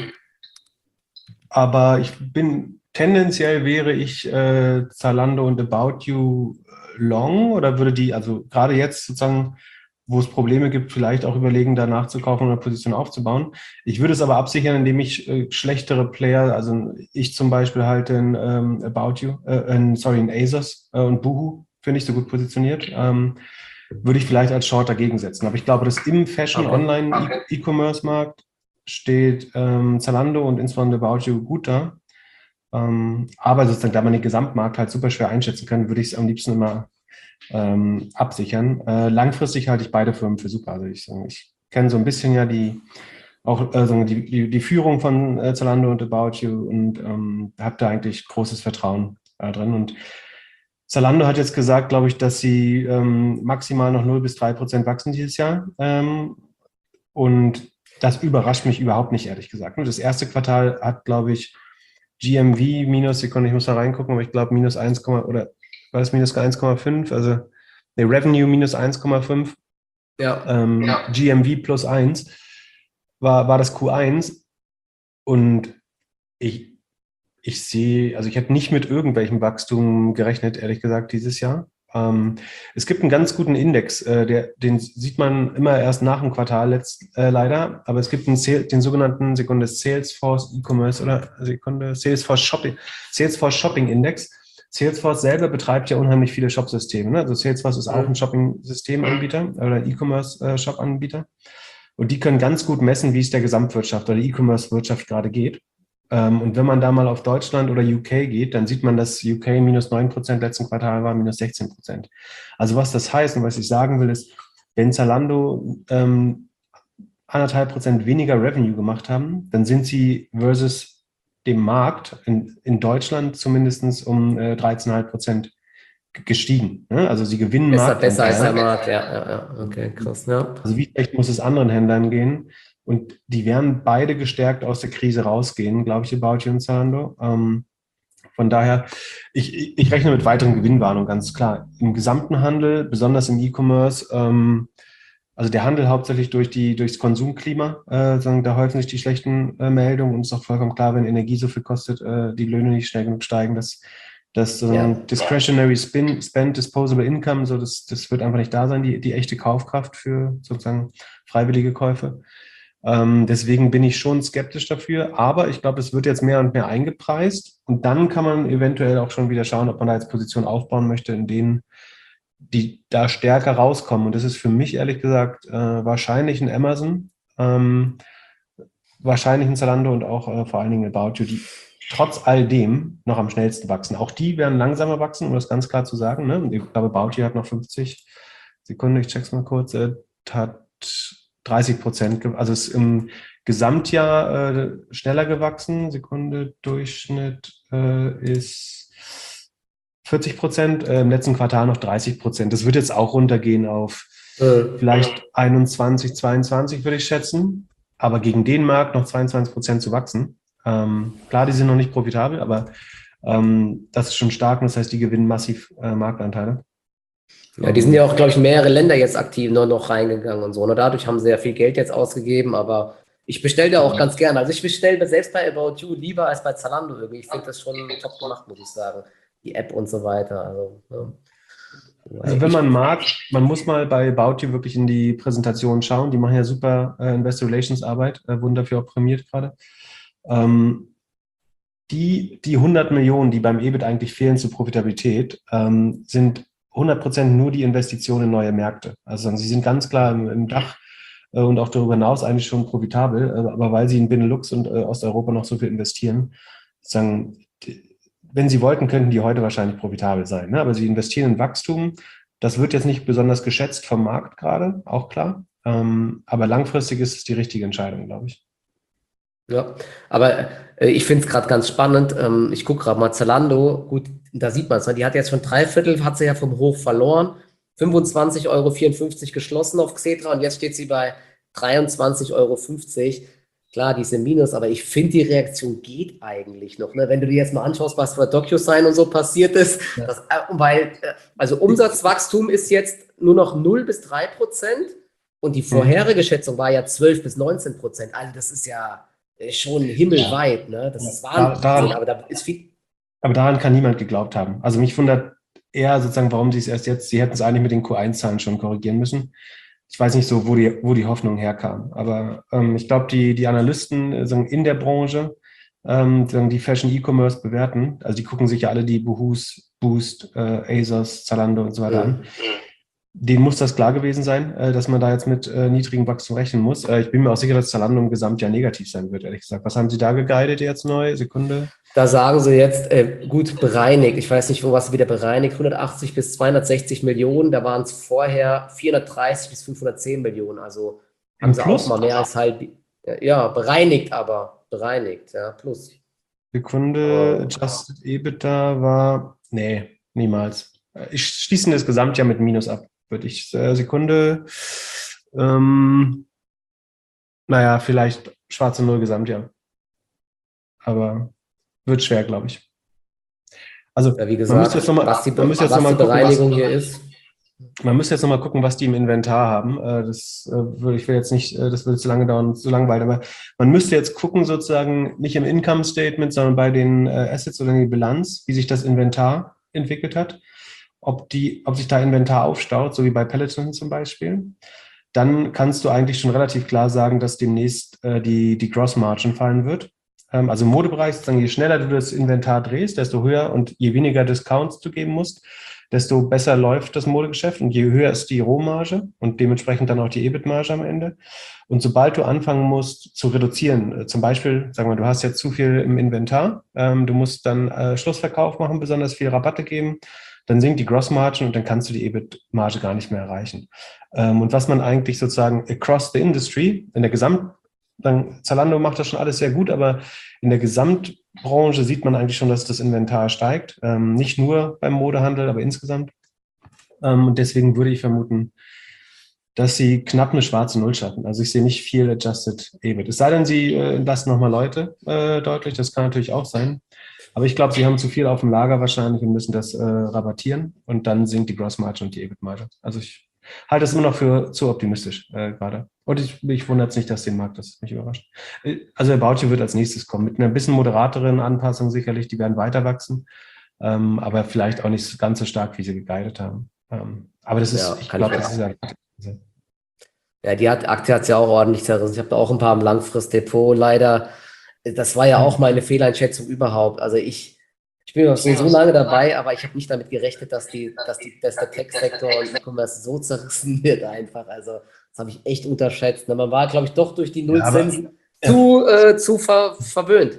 aber ich bin, tendenziell wäre ich äh, Zalando und About You äh, long oder würde die, also gerade jetzt sozusagen, wo es Probleme gibt, vielleicht auch überlegen, da nachzukaufen oder eine Position aufzubauen. Ich würde es aber absichern, indem ich äh, schlechtere Player, also ich zum Beispiel halte ein ähm, About You, äh, ein, sorry, ein ASOS äh, und Boohoo, finde ich so gut positioniert. Ähm, würde ich vielleicht als Short dagegen setzen. Aber ich glaube, dass im Fashion, Okay. Online, Okay. E-Commerce-Markt steht ähm, Zalando und insbesondere About You gut da. Ähm, aber sozusagen, da man den Gesamtmarkt halt super schwer einschätzen kann, würde ich es am liebsten immer ähm, absichern. Äh, langfristig halte ich beide Firmen für super. Also ich, ich kenne so ein bisschen ja die auch also die, die, die Führung von äh, Zalando und About You und ähm, habe da eigentlich großes Vertrauen äh, drin. Und Zalando hat jetzt gesagt, glaube ich, dass sie ähm, maximal noch null bis drei Prozent wachsen dieses Jahr. Ähm, und das überrascht mich überhaupt nicht, ehrlich gesagt. Das erste Quartal hat, glaube ich, G M V minus, Sekunde, ich muss da reingucken, aber ich glaube minus eins, oder war das minus eins Komma fünf? Also der Revenue minus eins Komma fünf, Ja. ähm, Ja. G M V plus eins war, war das Q eins. Und ich, ich sehe, also ich hätte nicht mit irgendwelchem Wachstum gerechnet, ehrlich gesagt, dieses Jahr. Ähm, es gibt einen ganz guten Index, äh, der, den sieht man immer erst nach dem Quartal letzt, äh, leider, aber es gibt einen, den sogenannten Sekunde Salesforce E-Commerce oder Sekunde Salesforce Shopping, Salesforce Shopping Index. Salesforce selber betreibt ja unheimlich viele Shop-Systeme. Ne? Also Salesforce ist auch ein Shopping-Systemanbieter oder ein E-Commerce-Shop-Anbieter. Und die können ganz gut messen, wie es der Gesamtwirtschaft oder der E-Commerce-Wirtschaft gerade geht. Und wenn man da mal auf Deutschland oder U K geht, dann sieht man, dass U K minus neun Prozent letzten Quartal war, minus sechzehn Prozent. Also was das heißt und was ich sagen will, ist, wenn Zalando ähm, anderthalb Prozent weniger Revenue gemacht haben, dann sind sie versus dem Markt in, in Deutschland zumindest um äh, dreizehn Komma fünf Prozent gestiegen. Ne? Also sie gewinnen Besser, besser als der Marktanteil. Markt, ja, ja, ja. Okay, krass, ja. Also wie schlecht muss es anderen Händlern gehen? Und die werden beide gestärkt aus der Krise rausgehen, glaube ich, About You und Zalando. Ähm, von daher, ich, ich rechne mit weiteren Gewinnwarnungen, ganz klar. Im gesamten Handel, besonders im E-Commerce, ähm, also der Handel hauptsächlich durch die, durchs Konsumklima, äh, sagen, da häufen sich die schlechten äh, Meldungen und es ist auch vollkommen klar, wenn Energie so viel kostet, äh, die Löhne nicht schnell genug steigen, dass das so Ja. Discretionary Spin, Spend, Disposable Income, so das, das wird einfach nicht da sein, die, die echte Kaufkraft für sozusagen freiwillige Käufe. Ähm, deswegen bin ich schon skeptisch dafür, aber ich glaube, es wird jetzt mehr und mehr eingepreist und dann kann man eventuell auch schon wieder schauen, ob man da jetzt Positionen aufbauen möchte, in denen die da stärker rauskommen. Und das ist für mich ehrlich gesagt äh, wahrscheinlich ein Amazon, ähm, wahrscheinlich ein Zalando und auch äh, vor allen Dingen About You, die trotz all dem noch am schnellsten wachsen. Auch die werden langsamer wachsen, um das ganz klar zu sagen. Ne? Ich glaube, About You hat noch fünfzig Sekunden, ich check's mal kurz, äh, hat dreißig Prozent, also ist im Gesamtjahr äh, schneller gewachsen. Sekunde, Durchschnitt äh, ist vierzig Prozent, äh, im letzten Quartal noch dreißig Prozent. Das wird jetzt auch runtergehen auf mhm. vielleicht einundzwanzig, zweiundzwanzig, würde ich schätzen. Aber gegen den Markt noch zweiundzwanzig Prozent zu wachsen. Ähm, klar, die sind noch nicht profitabel, aber ähm, das ist schon stark und das heißt, die gewinnen massiv äh, Marktanteile. Ja, die sind ja auch, glaube ich, mehrere Länder jetzt aktiv noch, noch reingegangen und so. Und dadurch haben sie ja viel Geld jetzt ausgegeben, aber ich bestelle da auch ganz gerne. Also ich bestelle mir selbst bei About You lieber als bei Zalando irgendwie. Ich finde das schon top gemacht, muss ich sagen. Die App und so weiter. Also, ja. Also wenn man mag, man muss mal bei About You wirklich in die Präsentation schauen. Die machen ja super äh, Investor Relations Arbeit, äh, wurden dafür auch prämiert gerade. Ähm, die, die hundert Millionen, die beim E B I T eigentlich fehlen zur Profitabilität, ähm, sind hundert Prozent nur die Investitionen in neue Märkte. Also sie sind ganz klar im, im Dach äh, und auch darüber hinaus eigentlich schon profitabel, äh, aber weil sie in Benelux und äh, Osteuropa noch so viel investieren, sagen, wenn sie wollten, könnten die heute wahrscheinlich profitabel sein. Ne? Aber sie investieren in Wachstum. Das wird jetzt nicht besonders geschätzt vom Markt gerade, auch klar. Ähm, aber langfristig ist es die richtige Entscheidung, glaube ich. Ja, aber äh, ich finde es gerade ganz spannend. Ähm, ich gucke gerade mal Zalando. Gut, da sieht man es. Die hat jetzt schon drei Viertel, hat sie ja vom Hoch verloren. fünfundzwanzig Euro vierundfünfzig geschlossen auf Xetra und jetzt steht sie bei dreiundzwanzig Euro fünfzig. Klar, die ist im Minus, aber ich finde, die Reaktion geht eigentlich noch. Ne? Wenn du dir jetzt mal anschaust, was bei DocuSign und so passiert ist, ja. das, äh, weil, äh, also Umsatzwachstum ist jetzt nur noch null bis drei Prozent und die vorherige mhm. Schätzung war ja zwölf bis neunzehn Prozent. Also das ist ja schon himmelweit, ne? Das ist Wahnsinn, daran, aber da ist viel. Aber daran kann niemand geglaubt haben. Also mich wundert eher sozusagen, warum sie es erst jetzt, sie hätten es eigentlich mit den Q eins Zahlen schon korrigieren müssen. Ich weiß nicht so, wo die, wo die Hoffnung herkam. Aber ähm, ich glaube, die, die Analysten äh, sagen, in der Branche, ähm, sagen, die Fashion E-Commerce bewerten, also die gucken sich ja alle die Boohoo's, Boost, äh, ASOS, Zalando und so weiter mhm. an. Denen muss das klar gewesen sein, äh, dass man da jetzt mit äh, niedrigem Wachstum rechnen muss. Äh, ich bin mir auch sicher, dass Zalando im Gesamtjahr negativ sein wird, ehrlich gesagt. Was haben Sie da geguidet jetzt neu? Sekunde. Da sagen Sie jetzt, äh, gut, bereinigt. Ich weiß nicht, wo was wieder bereinigt. hundertachtzig bis zweihundertsechzig Millionen. Da waren es vorher vierhundertdreißig bis fünfhundertzehn Millionen. Also haben Im Sie Plus? Auch mal mehr als halb. Ja, bereinigt aber. Bereinigt, ja, plus. Sekunde, oh. Adjusted EBITDA war, nee, niemals. Ich schließe das Gesamtjahr mit Minus ab. Würde ich, äh, Sekunde, ähm, naja, vielleicht schwarze Null Gesamtjahr. Aber wird schwer, glaube ich. Also, ja, wie gesagt, man müsste jetzt nochmal was die, man müsste jetzt was noch mal die gucken, Bereinigung was, hier ist. Man müsste jetzt nochmal gucken, was die im Inventar haben. Das will ich will jetzt nicht, das will zu lange dauern, zu langweilig, aber man müsste jetzt gucken, sozusagen nicht im Income Statement, sondern bei den Assets oder in die Bilanz, wie sich das Inventar entwickelt hat. ob die, ob sich da Inventar aufstaut, so wie bei Peloton zum Beispiel, dann kannst du eigentlich schon relativ klar sagen, dass demnächst äh, die, die Gross Margin fallen wird. Ähm, also im Modebereich, sozusagen, je schneller du das Inventar drehst, desto höher und je weniger Discounts du geben musst, desto besser läuft das Modegeschäft und je höher ist die Rohmarge und dementsprechend dann auch die E B I T-Marge am Ende. Und sobald du anfangen musst zu reduzieren, äh, zum Beispiel, sagen wir, du hast jetzt zu viel im Inventar, ähm, du musst dann äh, Schlussverkauf machen, besonders viel Rabatte geben, dann sinkt die Gross Margin und dann kannst du die E B I T-Marge gar nicht mehr erreichen. Ähm, und was man eigentlich sozusagen across the industry, in der Gesamt, dann Zalando macht das schon alles sehr gut, aber in der Gesamtbranche sieht man eigentlich schon, dass das Inventar steigt. Ähm, nicht nur beim Modehandel, aber insgesamt. Ähm, und deswegen würde ich vermuten, dass sie knapp eine schwarze Null schaffen. Also ich sehe nicht viel Adjusted E B I T. Es sei denn, sie äh, lassen nochmal Leute äh, deutlich, das kann natürlich auch sein. Aber ich glaube, sie haben zu viel auf dem Lager wahrscheinlich und müssen das äh, rabattieren und dann sinkt die Gross Margin und die E B I T-Marge. Also ich halte das immer noch für zu optimistisch äh, gerade. Und ich, mich wundert es nicht, dass den Markt das mich überrascht. Also About You wird als nächstes kommen, mit einer bisschen moderateren Anpassung sicherlich, die werden weiter wachsen, ähm, aber vielleicht auch nicht ganz so stark, wie sie geguidet haben. Ähm, aber das ist, Ja, ich kann ich glaube, mir das ist ja... Ja, die hat, Aktie hat es ja auch ordentlich zerrissen. Ich habe da auch ein paar im Langfristdepot. Leider, das war ja auch meine Fehleinschätzung überhaupt. Also ich, ich bin ja schon so lange dabei, aber ich habe nicht damit gerechnet, dass die, dass die, dass der Tech-Sektor und E-Commerce so zerrissen wird einfach. Also das habe ich echt unterschätzt. Man war, glaube ich, doch durch die Ja, aber, Nullzinsen ja. zu, äh, zu ver, verwöhnt.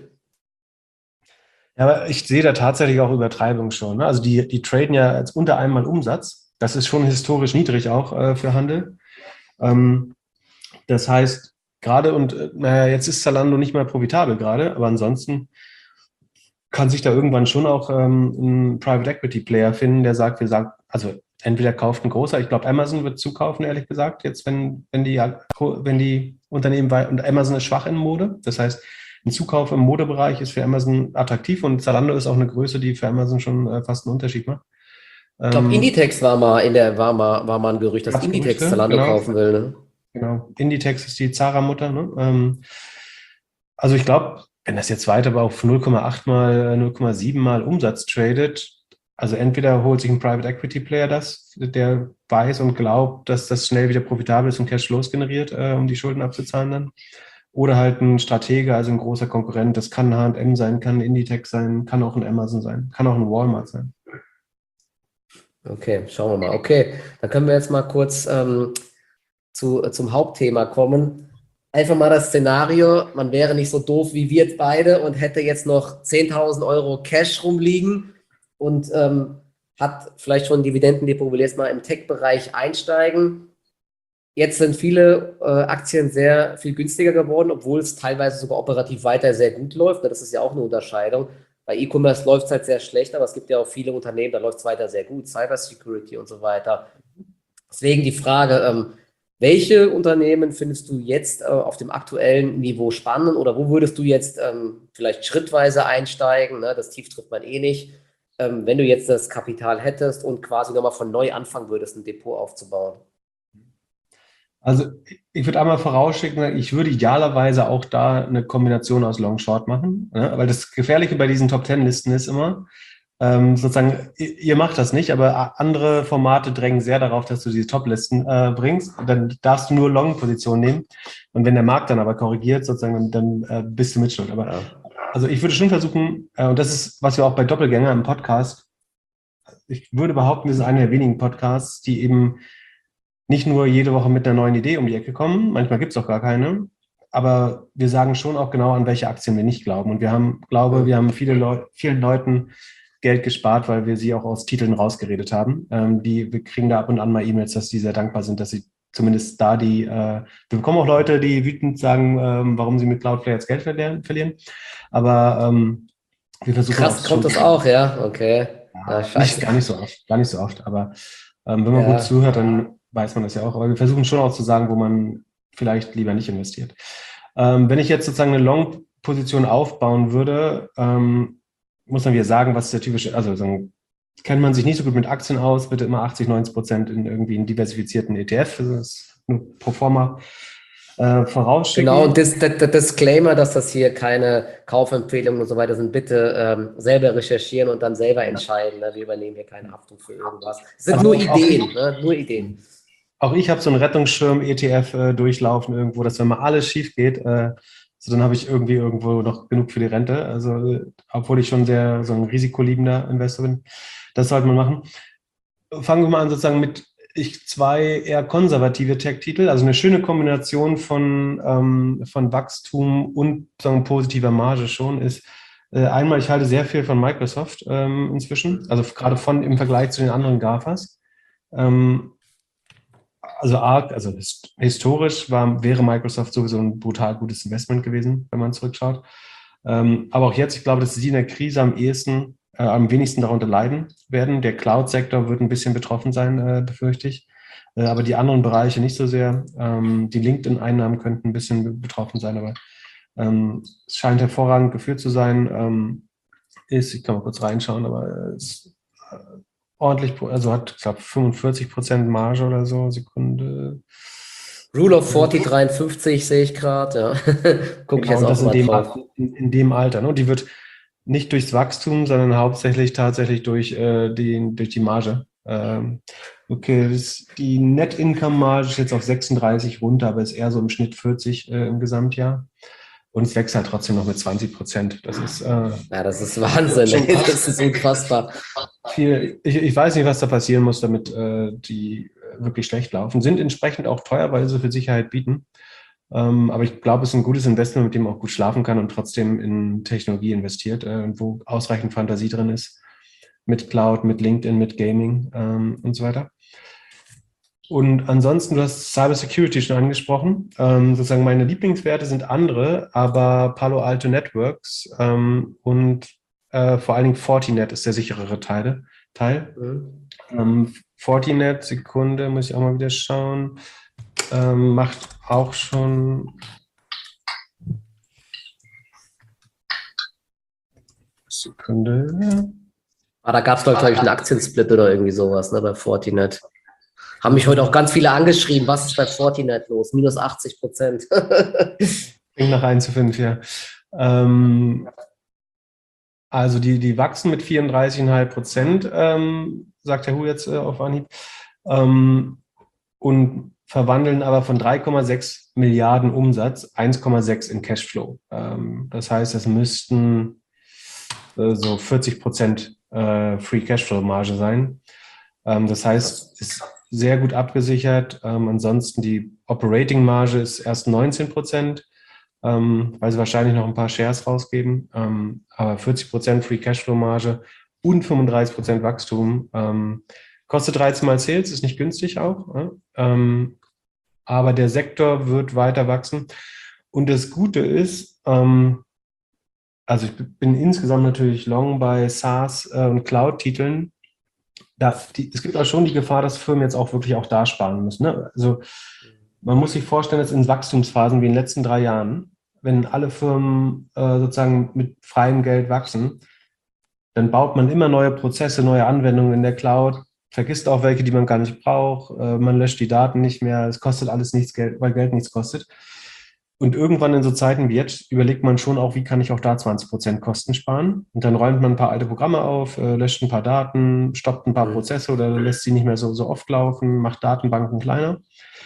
Ja, aber ich sehe da tatsächlich auch Übertreibung schon. Ne? Also die, die traden ja als unter einmal Umsatz. Das ist schon historisch niedrig auch äh, für Handel. Ähm, das heißt, gerade und, äh, naja, jetzt ist Zalando nicht mehr profitabel gerade, aber ansonsten kann sich da irgendwann schon auch ähm, ein Private Equity Player finden, der sagt, wir sagen, also entweder kauft ein großer, ich glaube, Amazon wird zukaufen, ehrlich gesagt, jetzt, wenn, wenn die, wenn die Unternehmen, und Amazon ist schwach in Mode. Das heißt, ein Zukauf im Modebereich ist für Amazon attraktiv und Zalando ist auch eine Größe, die für Amazon schon äh, fast einen Unterschied macht. Ich glaube, Ähm, Inditex war mal in der, war mal, war mal ein Gerücht, dass Gab's Inditex Gerüchte, Zalando genau. kaufen will, ne? Genau. Inditex ist die Zara-Mutter. Ne? Ähm, also ich glaube, wenn das jetzt weiter aber auf null Komma acht mal, null Komma sieben mal Umsatz tradet, also entweder holt sich ein Private Equity Player das, der weiß und glaubt, dass das schnell wieder profitabel ist und Cashflows generiert, äh, um die Schulden abzuzahlen dann. Oder halt ein Stratege, also ein großer Konkurrent. Das kann ein H und M sein, kann ein Inditex sein, kann auch ein Amazon sein, kann auch ein Walmart sein. Okay, schauen wir mal. Okay, dann können wir jetzt mal kurz ähm, zu, zum Hauptthema kommen. Einfach mal das Szenario, man wäre nicht so doof wie wir beide und hätte jetzt noch zehntausend Euro Cash rumliegen und ähm, hat vielleicht schon ein Dividendendepot, will jetzt mal im Tech-Bereich einsteigen. Jetzt sind viele äh, Aktien sehr viel günstiger geworden, obwohl es teilweise sogar operativ weiter sehr gut läuft. Das ist ja auch eine Unterscheidung. Bei E-Commerce läuft es halt sehr schlecht, aber es gibt ja auch viele Unternehmen, da läuft es weiter sehr gut, Cybersecurity und so weiter. Deswegen die Frage, ähm, welche Unternehmen findest du jetzt äh, auf dem aktuellen Niveau spannend oder wo würdest du jetzt ähm, vielleicht schrittweise einsteigen? Ne? Das Tief trifft man eh nicht. Ähm, wenn du jetzt das Kapital hättest und quasi nochmal von neu anfangen würdest, ein Depot aufzubauen. Also ich würde einmal vorausschicken, ich würde idealerweise auch da eine Kombination aus Long Short machen, ne? Weil das Gefährliche bei diesen Top Ten Listen ist immer, ähm, sozusagen, ihr, ihr macht das nicht, aber andere Formate drängen sehr darauf, dass du diese Top-Listen äh, bringst. Und dann darfst du nur Long-Position nehmen. Und wenn der Markt dann aber korrigiert, sozusagen, dann äh, bist du mit Schuld. Aber Ja. also ich würde schon versuchen, äh, und das ist, was wir auch bei Doppelgänger im Podcast, ich würde behaupten, das ist einer der wenigen Podcasts, die eben nicht nur jede Woche mit einer neuen Idee um die Ecke kommen, manchmal gibt es auch gar keine, aber wir sagen schon auch genau, an welche Aktien wir nicht glauben. Und wir haben, glaube, wir haben viele Leu vielen Leuten Geld gespart, weil wir sie auch aus Titeln rausgeredet haben. Ähm, die, wir kriegen da ab und an mal E-Mails, dass die sehr dankbar sind, dass sie zumindest da die, äh, wir bekommen auch Leute, die wütend sagen, ähm, warum sie mit Cloudflare jetzt Geld verlieren. verlieren. Aber ähm, wir versuchen Krass, auch kommt das auch, ja? Okay. Ja, ja, nicht, scheiße. gar nicht so oft, gar nicht so oft, aber ähm, wenn man Ja. gut zuhört, dann weiß man das ja auch. Aber wir versuchen schon auch zu sagen, wo man vielleicht lieber nicht investiert. Ähm, wenn ich jetzt sozusagen eine Long-Position aufbauen würde, ähm, muss man wieder sagen, was ist der typische, also sagen, kennt man sich nicht so gut mit Aktien aus, bitte immer achtzig, neunzig Prozent in irgendwie einen diversifizierten E T F, das ist nur pro forma. äh, vorausschicken. Genau, und das, das, das Disclaimer, dass das hier keine Kaufempfehlungen und so weiter sind, bitte ähm, selber recherchieren und dann selber entscheiden. Ne? Wir übernehmen hier keine Haftung für irgendwas. Es sind Also nur auch Ideen, ich, ne? Nur Ideen. auch ich habe so einen Rettungsschirm-E T F äh, durchlaufen irgendwo, dass wenn mal alles schief geht, äh, so dann habe ich irgendwie irgendwo noch genug für die Rente. Also äh, obwohl ich schon sehr so ein risikoliebender Investor bin. Das sollte man machen. Fangen wir mal an sozusagen mit ich zwei eher konservative Tech-Titel, also eine schöne Kombination von, ähm, von Wachstum und sagen, positiver Marge schon ist. Äh, einmal, ich halte sehr viel von Microsoft ähm, inzwischen, also gerade von im Vergleich zu den anderen GAFAs. Ähm, also arg, also hist historisch war, wäre Microsoft sowieso ein brutal gutes Investment gewesen, wenn man zurückschaut. Ähm, aber auch jetzt, ich glaube, dass sie in der Krise am ehesten, äh, am wenigsten darunter leiden werden. Der Cloud-Sektor wird ein bisschen betroffen sein, äh, befürchte ich. Äh, aber die anderen Bereiche nicht so sehr. Ähm, die LinkedIn-Einnahmen könnten ein bisschen betroffen sein, aber ähm, es scheint hervorragend geführt zu sein. Ähm, ist, ich kann mal kurz reinschauen, aber es äh, ordentlich, also hat, ich glaube, fünfundvierzig Prozent Marge oder so, Sekunde. Rule of vierzig dreiundfünfzig sehe ich gerade, ja. Gucke ich Genau, jetzt und auch das in mal dem, drauf. in, in dem Alter. Ne? Die wird nicht durchs Wachstum, sondern hauptsächlich tatsächlich durch, äh, die, durch die Marge. Ähm, okay, das, die Net-Income-Marge ist jetzt auf sechsunddreißig runter, aber ist eher so im Schnitt vierzig äh, im Gesamtjahr. Und es wächst halt trotzdem noch mit zwanzig Prozent. Das ist äh, Ja, das ist Wahnsinn, schon ey. krass. Das ist unfassbar. Viel, ich, ich weiß nicht, was da passieren muss, damit äh, die äh, wirklich schlecht laufen. Sind entsprechend auch teuer, weil sie für Sicherheit bieten. Ähm, aber ich glaube, es ist ein gutes Investment, mit dem man auch gut schlafen kann und trotzdem in Technologie investiert, äh, wo ausreichend Fantasie drin ist. Mit Cloud, mit LinkedIn, mit Gaming ähm, und so weiter. Und ansonsten, du hast Cyber Security schon angesprochen. Ähm, sozusagen meine Lieblingswerte sind andere, aber Palo Alto Networks ähm, und äh, vor allen Dingen Fortinet ist der sicherere Teile, Teil. Mhm. Ähm, Fortinet, Sekunde, muss ich auch mal wieder schauen, ähm, macht auch schon Sekunde. Ja. Ah, da gab es, glaube ich, einen Aktiensplit oder irgendwie sowas, ne, bei Fortinet. Haben mich heute auch ganz viele angeschrieben, was ist bei Fortinet los? Minus achtzig Prozent. Klingt nach eins zu fünf, ja. Ähm, also die, die wachsen mit vierunddreißig Komma fünf Prozent, ähm, sagt Herr Hu jetzt äh, auf Anhieb, ähm, und verwandeln aber von drei Komma sechs Milliarden Umsatz eins Komma sechs in Cashflow. Ähm, das heißt, es müssten äh, so vierzig Prozent äh, Free Cashflow Marge sein. Ähm, das heißt, ist sehr gut abgesichert. Ähm, ansonsten die Operating Marge ist erst neunzehn Prozent, ähm, weil sie wahrscheinlich noch ein paar Shares rausgeben. Ähm, aber vierzig Prozent Free Cashflow Marge und fünfunddreißig Prozent Wachstum. Ähm, kostet dreizehn Mal Sales, ist nicht günstig auch. Ja? Ähm, aber der Sektor wird weiter wachsen. Und das Gute ist, ähm, also ich bin insgesamt natürlich long bei SaaS äh, und Cloud-Titeln. Da, die, es gibt auch schon die Gefahr, dass Firmen jetzt auch wirklich auch da sparen müssen. Ne? Also man muss sich vorstellen, dass in Wachstumsphasen wie in den letzten drei Jahren, wenn alle Firmen äh, sozusagen mit freiem Geld wachsen, dann baut man immer neue Prozesse, neue Anwendungen in der Cloud, vergisst auch welche, die man gar nicht braucht, äh, man löscht die Daten nicht mehr, es kostet alles nichts Geld, weil Geld nichts kostet. Und irgendwann in so Zeiten wie jetzt überlegt man schon auch, wie kann ich auch da zwanzig Prozent Kosten sparen? Und dann räumt man ein paar alte Programme auf, äh, löscht ein paar Daten, stoppt ein paar Mhm. Prozesse oder lässt sie nicht mehr so, so oft laufen, macht Datenbanken kleiner.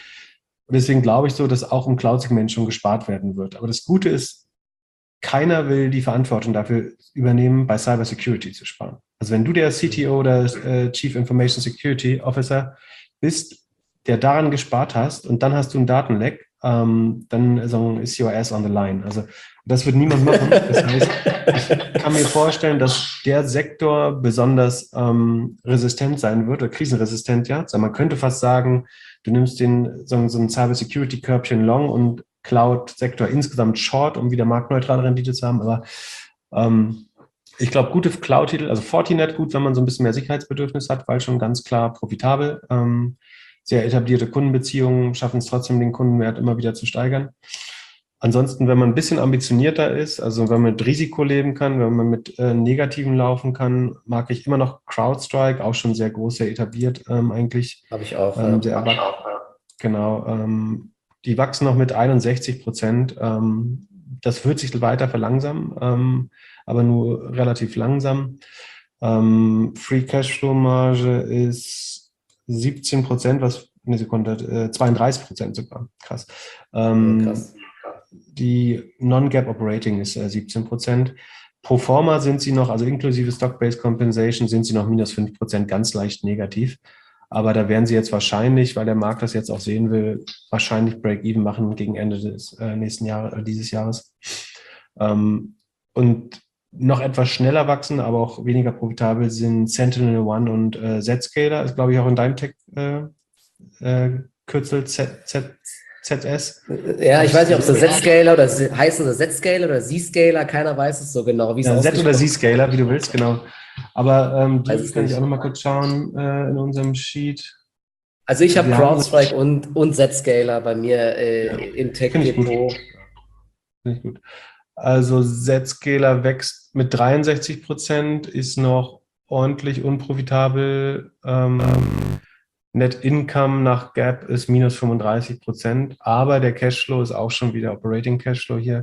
Und deswegen glaube ich so, dass auch im Cloud-Segment schon gespart werden wird. Aber das Gute ist, keiner will die Verantwortung dafür übernehmen, bei Cyber Security zu sparen. Also wenn du der C T O oder äh, Chief Information Security Officer bist, der daran gespart hast und dann hast du einen Datenleck, ähm, dann also, ist your ass on the line. Also das wird niemand machen. Das heißt, ich kann mir vorstellen, dass der Sektor besonders ähm, resistent sein wird oder krisenresistent, ja. Also man könnte fast sagen, du nimmst den so, so ein Cyber Security Körbchen long und Cloud-Sektor insgesamt short, um wieder marktneutrale Rendite zu haben. Aber ähm, ich glaube, gute Cloud-Titel, also Fortinet gut, wenn man so ein bisschen mehr Sicherheitsbedürfnis hat, weil schon ganz klar profitabel. Ähm, sehr etablierte Kundenbeziehungen schaffen es trotzdem, den Kundenwert immer wieder zu steigern. Ansonsten, wenn man ein bisschen ambitionierter ist, also wenn man mit Risiko leben kann, wenn man mit äh, Negativen laufen kann, mag ich immer noch CrowdStrike, auch schon sehr groß, sehr etabliert ähm, eigentlich. Habe ich auch, Ähm, ja. sehr erwachsen. Genau. Ähm, Die wachsen noch mit einundsechzig Prozent. Ähm, das wird sich weiter verlangsamen, ähm, aber nur relativ langsam. Ähm, Free Cashflow Marge ist siebzehn Prozent, was, eine Sekunde, äh, zweiunddreißig Prozent sogar. Krass. Ähm, Krass. Die Non-Gap Operating ist äh, siebzehn Prozent. Pro forma sind sie noch, also inklusive Stock-Based Compensation, sind sie noch minus fünf Prozent, ganz leicht negativ. Aber da werden sie jetzt wahrscheinlich, weil der Markt das jetzt auch sehen will, wahrscheinlich Break-Even machen gegen Ende des äh, nächsten Jahres, äh, dieses Jahres. Ähm, und noch etwas schneller wachsen, aber auch weniger profitabel sind Sentinel One und äh, Zscaler, ist glaube ich auch in deinem Tech äh, äh, Kürzel Z, Z, Z S. Ja, ich weiß nicht, ob es der Z-Scaler oder heißen der Z-Scaler oder Z-Scaler, keiner weiß es so genau, wie es Ja, Z oder ausgesprochen Z-Scaler, wie du willst, genau. Aber ähm, Weiß die es kann ich nicht. auch noch mal kurz schauen äh, in unserem Sheet. Also ich habe Wir haben, CrowdStrike und, und Zscaler bei mir äh, ja, im finde ich gut. Tech-Depot. Finde ich gut. Also Zscaler wächst mit dreiundsechzig Prozent, ist noch ordentlich unprofitabel. Ähm, Net Income nach Gap ist minus fünfunddreißig Prozent, aber der Cashflow ist auch schon wieder Operating Cashflow hier.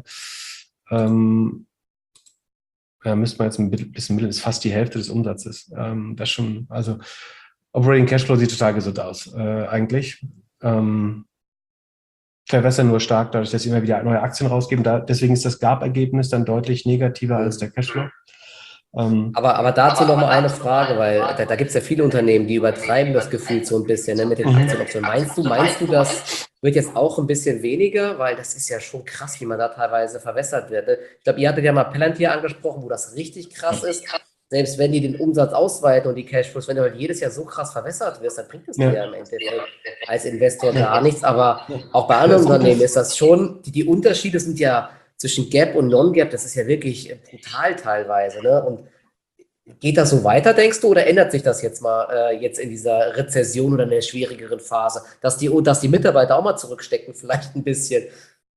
Ähm, ja, müsste man jetzt ein bisschen mittel, ist fast die Hälfte des Umsatzes. Ähm, das schon, also Operating Cashflow sieht total gesund aus, äh, eigentlich. Ähm, verwässern nur stark, dadurch, dass sie immer wieder neue Aktien rausgeben. Da, deswegen ist das G A P-Ergebnis dann deutlich negativer als der Cashflow. Ähm, Aber, aber dazu noch mal eine Frage, weil da, da gibt es ja viele Unternehmen, die übertreiben das Gefühl so ein bisschen, ne, mit den Mhm. Aktienoptionen. Meinst du, meinst du, das wird jetzt auch ein bisschen weniger? Weil das ist ja schon krass, wie man da teilweise verwässert wird. Ne? Ich glaube, ihr hattet ja mal Palantir angesprochen, wo das richtig krass ist. Selbst wenn die den Umsatz ausweiten und die Cashflows, wenn du halt jedes Jahr so krass verwässert wirst, dann bringt es dir Ja. ja im Endeffekt als Investor gar nichts. Aber Ja. auch bei anderen Das Gute Unternehmen ist- ist das schon, die, die Unterschiede sind ja zwischen Gap und Non-Gap, das ist ja wirklich brutal teilweise. Ne? Und geht das so weiter, denkst du, oder ändert sich das jetzt mal äh, jetzt in dieser Rezession oder in der schwierigeren Phase, dass die, dass die Mitarbeiter auch mal zurückstecken, vielleicht ein bisschen?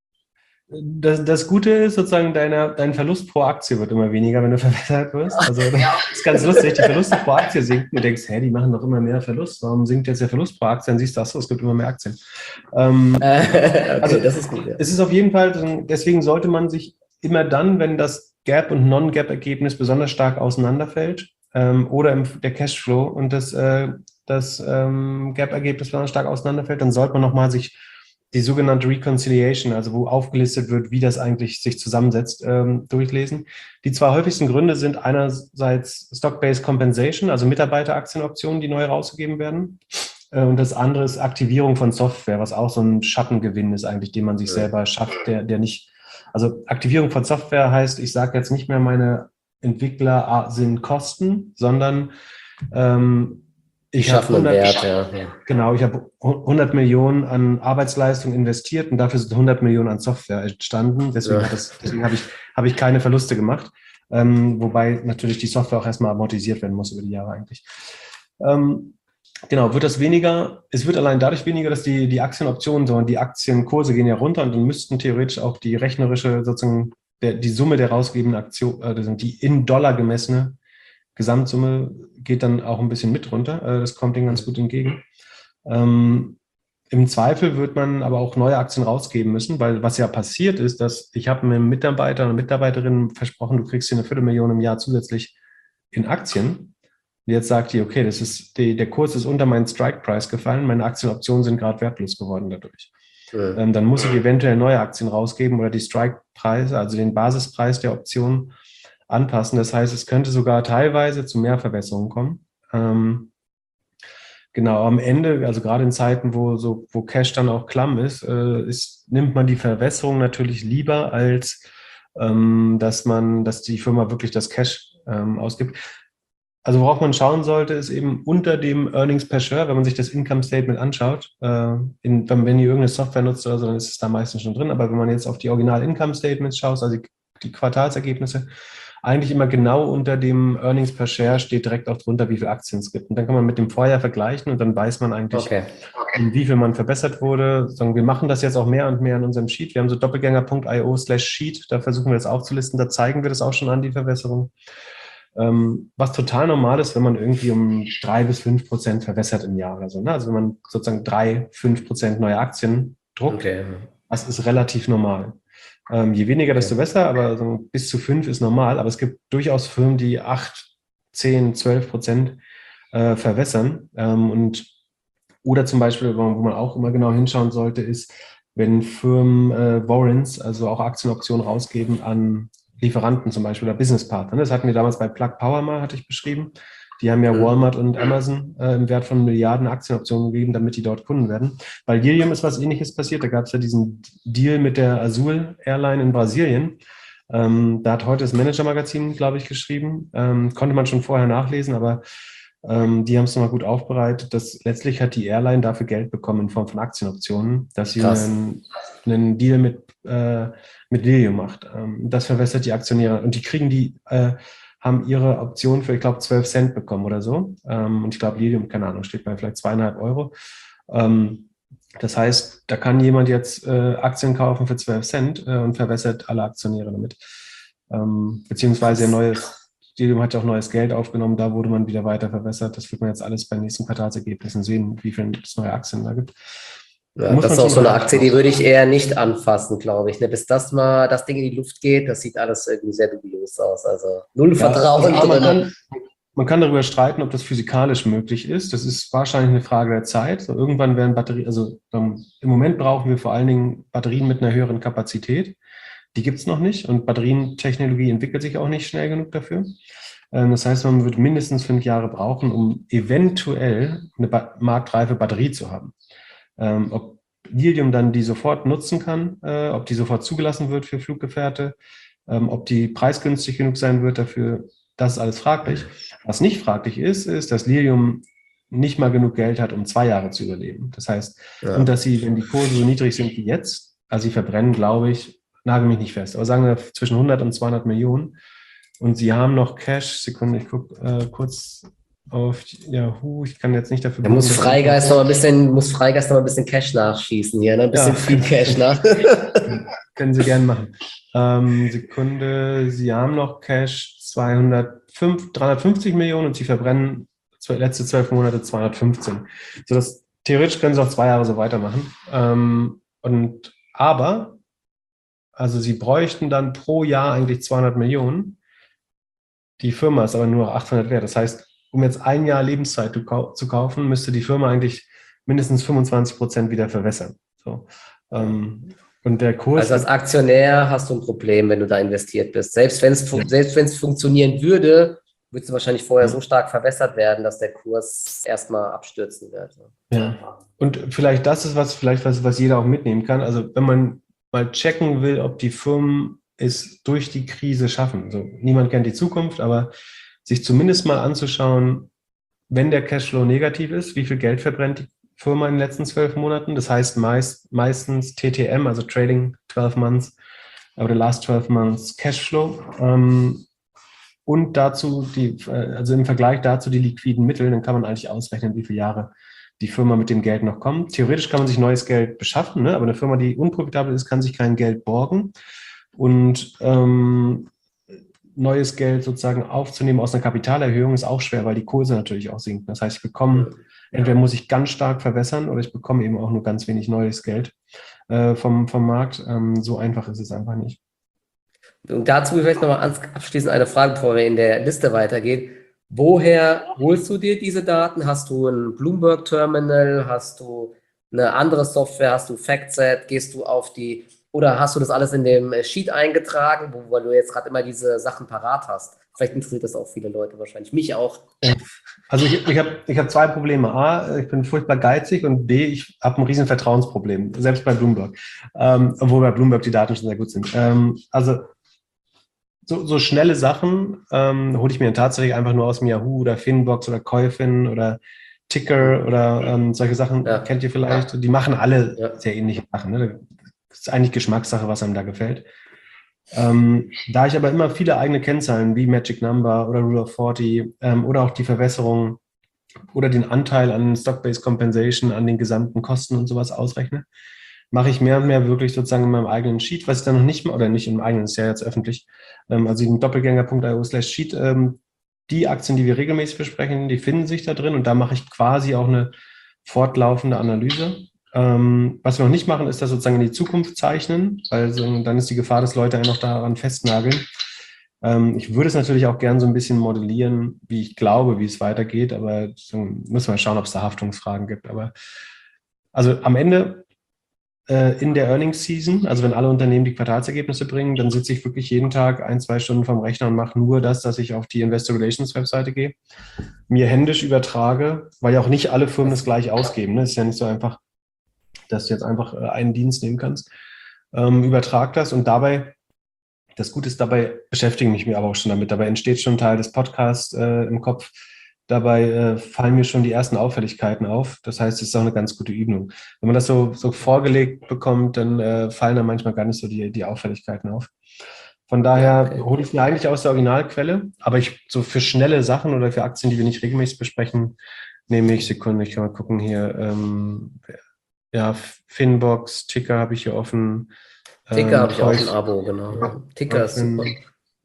Das, das Gute ist sozusagen, deine, dein Verlust pro Aktie wird immer weniger, wenn du verwässert wirst. Also das ist ganz lustig, die Verluste pro Aktie sinken. Du denkst, hä, die machen doch immer mehr Verlust. Warum sinkt jetzt der Verlust pro Aktie? Dann siehst du, ach so, es gibt immer mehr Aktien. Ähm, okay, also das ist gut, ja. es ist auf jeden Fall, deswegen sollte man sich immer dann, wenn das Gap- und Non-Gap-Ergebnis besonders stark auseinanderfällt ähm, oder im, der Cashflow und das, äh, das ähm, Gap-Ergebnis besonders stark auseinanderfällt, dann sollte man nochmal sich die sogenannte Reconciliation, also wo aufgelistet wird, wie das eigentlich sich zusammensetzt, ähm, durchlesen. Die zwei häufigsten Gründe sind einerseits Stock-Based Compensation, also Mitarbeiteraktienoptionen, die neu rausgegeben werden. Äh, und das andere ist Aktivierung von Software, was auch so ein Schattengewinn ist eigentlich, den man sich selber schafft, der, der nicht, also Aktivierung von Software heißt, ich sage jetzt nicht mehr, meine Entwickler sind Kosten, sondern ähm, ich habe hundert, Wert, ja. genau, ich habe hundert Millionen an Arbeitsleistung investiert und dafür sind hundert Millionen an Software entstanden. Deswegen, Ja. hat das, deswegen habe ich, habe ich keine Verluste gemacht. Ähm, wobei natürlich die Software auch erstmal amortisiert werden muss über die Jahre eigentlich. Ähm, genau, wird das weniger, es wird allein dadurch weniger, dass die, die Aktienoptionen, sondern die Aktienkurse gehen ja runter und dann müssten theoretisch auch die rechnerische, sozusagen, der, die Summe der rausgegebenen Aktion, äh, die in Dollar gemessene Gesamtsumme geht dann auch ein bisschen mit runter. Das kommt denen ganz gut entgegen. Ähm, Im Zweifel wird man aber auch neue Aktien rausgeben müssen, weil was ja passiert ist, dass ich habe einem Mitarbeiter und Mitarbeiterinnen versprochen, du kriegst hier eine Viertelmillion im Jahr zusätzlich in Aktien. Und jetzt sagt die, okay, das ist die, der Kurs ist unter meinen Strike-Price gefallen, meine Aktienoptionen sind gerade wertlos geworden dadurch. Ja. Ähm, dann muss ich eventuell neue Aktien rausgeben oder die Strike-Preise, also den Basispreis der Option anpassen. Das heißt, es könnte sogar teilweise zu mehr Verwässerungen kommen. Ähm, genau, am Ende, also gerade in Zeiten, wo so, wo Cash dann auch klamm ist, äh, ist, nimmt man die Verwässerung natürlich lieber, als ähm, dass man, dass die Firma wirklich das Cash ähm, ausgibt. Also worauf man schauen sollte, ist eben unter dem Earnings per Share, wenn man sich das Income Statement anschaut, äh, in, wenn, wenn ihr irgendeine Software nutzt oder so, dann ist es da meistens schon drin. Aber wenn man jetzt auf die Original Income Statements schaut, also die, die Quartalsergebnisse, eigentlich immer genau unter dem Earnings per Share steht direkt auch drunter, wie viele Aktien es gibt. Und dann kann man mit dem Vorjahr vergleichen und dann weiß man eigentlich, Okay. in wie viel man verbessert wurde. Wir machen das jetzt auch mehr und mehr in unserem Sheet. Wir haben so doppelgänger punkt io slash sheet, da versuchen wir das aufzulisten, da zeigen wir das auch schon an, die Verbesserung. Ähm, was total normal ist, wenn man irgendwie um drei bis fünf Prozent verwässert im Jahr oder so. Ne? Also wenn man sozusagen drei, fünf Prozent neue Aktien druckt. Okay. Das ist relativ normal. Ähm, je weniger, desto Okay. besser, aber so bis zu fünf ist normal. Aber es gibt durchaus Firmen, die acht, zehn, zwölf Prozent äh, verwässern. Ähm, und, oder zum Beispiel, wo man auch immer genau hinschauen sollte, ist, wenn Firmen äh, Warrants, also auch Aktienoptionen rausgeben an Lieferanten zum Beispiel oder Businesspartner. Das hatten wir damals bei Plug Power mal, hatte ich beschrieben. Die haben ja Mhm. Walmart und Amazon äh, im Wert von Milliarden Aktienoptionen gegeben, damit die dort Kunden werden. Bei Lilium ist was Ähnliches passiert. Da gab es ja diesen Deal mit der Azul Airline in Brasilien. Ähm, da hat heute das Manager-Magazin, glaube ich, geschrieben. Ähm, konnte man schon vorher nachlesen, aber ähm, die haben es nochmal gut aufbereitet. Dass letztlich hat die Airline dafür Geld bekommen in Form von Aktienoptionen, dass sie Krass. einen, einen Deal mit, äh, mit Lilium macht. Ähm, das verwässert die Aktionäre und die kriegen die äh, haben ihre Option für, ich glaube, zwölf Cent bekommen oder so. Ähm, und ich glaube, Lilium, keine Ahnung, steht bei vielleicht zweieinhalb Euro. Ähm, das heißt, da kann jemand jetzt äh, Aktien kaufen für zwölf Cent äh, und verwässert alle Aktionäre damit. Ähm, beziehungsweise ein Krass. neues, Lilium hat ja auch neues Geld aufgenommen, da wurde man wieder weiter verwässert. Das wird man jetzt alles beim nächsten Quartalsergebnissen sehen, wie viele neue Aktien da gibt. Da Ja, muss das man ist auch schon so eine rein. Aktie, die würde ich eher nicht anfassen, glaube ich. Ne? Bis das mal das Ding in die Luft geht, das sieht alles irgendwie sehr dubios aus. Also null Ja, also Vertrauen A, man drin. kann, man kann darüber streiten, ob das physikalisch möglich ist. Das ist wahrscheinlich eine Frage der Zeit. So, irgendwann werden Batterien, also ähm, im Moment brauchen wir vor allen Dingen Batterien mit einer höheren Kapazität. Die gibt es noch nicht und Batterientechnologie entwickelt sich auch nicht schnell genug dafür. Ähm, das heißt, man wird mindestens fünf Jahre brauchen, um eventuell eine ba marktreife Batterie zu haben. Ähm, ob Lilium dann die sofort nutzen kann, äh, ob die sofort zugelassen wird für Fluggefährte, ähm, ob die preisgünstig genug sein wird dafür, das ist alles fraglich. Was nicht fraglich ist, ist, dass Lilium nicht mal genug Geld hat, um zwei Jahre zu überleben. Das heißt, Ja. und dass sie, wenn die Kurse so niedrig sind wie jetzt, also sie verbrennen, glaube ich, nagel mich nicht fest, aber sagen wir zwischen hundert und zweihundert Millionen. Und sie haben noch Cash, Sekunde, ich gucke äh, kurz auf Yahoo, ich kann jetzt nicht dafür Da buchen, muss dass die Freigeist Information. noch ein bisschen, muss Freigeist noch ein bisschen Cash nachschießen hier, ne? Ein bisschen Ja, viel Cash nach. können Sie gerne machen. Ähm, Sekunde, Sie haben noch Cash zweihundertfünf, dreihundertfünfzig Millionen und Sie verbrennen zw- letzte zwölf Monate zweihundertfünfzehn. So, das, theoretisch können Sie auch zwei Jahre so weitermachen. Ähm, und, aber, also Sie bräuchten dann pro Jahr eigentlich zweihundert Millionen. Die Firma ist aber nur achthundert wert. Das heißt, um jetzt ein Jahr Lebenszeit zu, kau zu kaufen, müsste die Firma eigentlich mindestens fünfundzwanzig Prozent wieder verwässern. So, ähm, und der Kurs Also als wird, Aktionär hast du ein Problem, wenn du da investiert bist. Selbst wenn es ja, selbst wenn es funktionieren würde, würdest du wahrscheinlich vorher ja, so stark verwässert werden, dass der Kurs erstmal abstürzen wird. ja. Und vielleicht das ist was, vielleicht was, was jeder auch mitnehmen kann. Also wenn man mal checken will, ob die Firmen es durch die Krise schaffen. Also niemand kennt die Zukunft, aber sich zumindest mal anzuschauen, wenn der Cashflow negativ ist, wie viel Geld verbrennt die Firma in den letzten zwölf Monaten? Das heißt meist, meistens T T M, also Trading zwölf Months oder Last zwölf Months Cashflow. Ähm, und dazu die, also im Vergleich dazu die liquiden Mittel, dann kann man eigentlich ausrechnen, wie viele Jahre die Firma mit dem Geld noch kommt. Theoretisch kann man sich neues Geld beschaffen, ne? Aber eine Firma, die unprofitabel ist, kann sich kein Geld borgen. Und ähm, neues Geld sozusagen aufzunehmen aus einer Kapitalerhöhung ist auch schwer, weil die Kurse natürlich auch sinken. Das heißt, ich bekomme, entweder muss ich ganz stark verwässern oder ich bekomme eben auch nur ganz wenig neues Geld äh, vom, vom Markt. Ähm, so einfach ist es einfach nicht. Und dazu vielleicht nochmal abschließend eine Frage, bevor wir in der Liste weitergehen. Woher holst du dir diese Daten? Hast du ein Bloomberg-Terminal? Hast du eine andere Software? Hast du FactSet? Gehst du auf die, oder hast du das alles in dem Sheet eingetragen, wo, weil du jetzt gerade immer diese Sachen parat hast? Vielleicht interessiert das auch viele Leute wahrscheinlich. Mich auch. Also ich, ich habe ich hab zwei Probleme. A, ich bin furchtbar geizig und B, ich habe ein riesen Vertrauensproblem, selbst bei Bloomberg. Ähm, obwohl bei Bloomberg die Daten schon sehr gut sind. Ähm, also So, so schnelle Sachen ähm, hole ich mir tatsächlich einfach nur aus dem Yahoo oder Finbox oder Koifin oder Ticker oder ähm, solche Sachen Ja, kennt ihr vielleicht. Die machen alle ja. sehr ähnliche Sachen. Ne? Das ist eigentlich Geschmackssache, was einem da gefällt. Ähm, da ich aber immer viele eigene Kennzahlen wie Magic Number oder Rule of vierzig ähm, oder auch die Verwässerung oder den Anteil an Stock-Based Compensation, an den gesamten Kosten und sowas ausrechne, mache ich mehr und mehr wirklich sozusagen in meinem eigenen Sheet, was ich dann noch nicht mal, oder nicht im eigenen, ist ja jetzt öffentlich, ähm, also in doppelgänger.io slash Sheet, ähm, die Aktien, die wir regelmäßig besprechen, die finden sich da drin und da mache ich quasi auch eine fortlaufende Analyse. Ähm, was wir noch nicht machen, ist das sozusagen in die Zukunft zeichnen, weil so, dann ist die Gefahr, dass Leute einen noch daran festnageln. Ähm, ich würde es natürlich auch gern so ein bisschen modellieren, wie ich glaube, wie es weitergeht, aber so müssen wir schauen, ob es da Haftungsfragen gibt. Aber also am Ende äh, in der Earnings Season, also wenn alle Unternehmen die Quartalsergebnisse bringen, dann sitze ich wirklich jeden Tag ein, zwei Stunden vorm Rechner und mache nur das, dass ich auf die Investor Relations Webseite gehe, mir händisch übertrage, weil ja auch nicht alle Firmen das gleich ausgeben. Ne? Es ist ja nicht so einfach, dass du jetzt einfach äh, einen Dienst nehmen kannst. Ähm, übertrag das und dabei, das Gute ist, dabei beschäftige ich mich aber auch schon damit. Dabei entsteht schon ein Teil des Podcasts äh, im Kopf. Dabei äh, fallen mir schon die ersten Auffälligkeiten auf. Das heißt, es ist auch eine ganz gute Übung. Wenn man das so, so vorgelegt bekommt, dann äh, fallen da manchmal gar nicht so die, die Auffälligkeiten auf. Von Ja, daher okay. hole ich mir eigentlich aus der Originalquelle, aber ich so für schnelle Sachen oder für Aktien, die wir nicht regelmäßig besprechen, nehme ich Sekunde, ich kann mal gucken hier, ähm, ja, Finbox, Ticker habe ich hier offen, Ticker ähm, habe ich auch ein Toys, Abo, genau. Ticker ist super. Dolphin,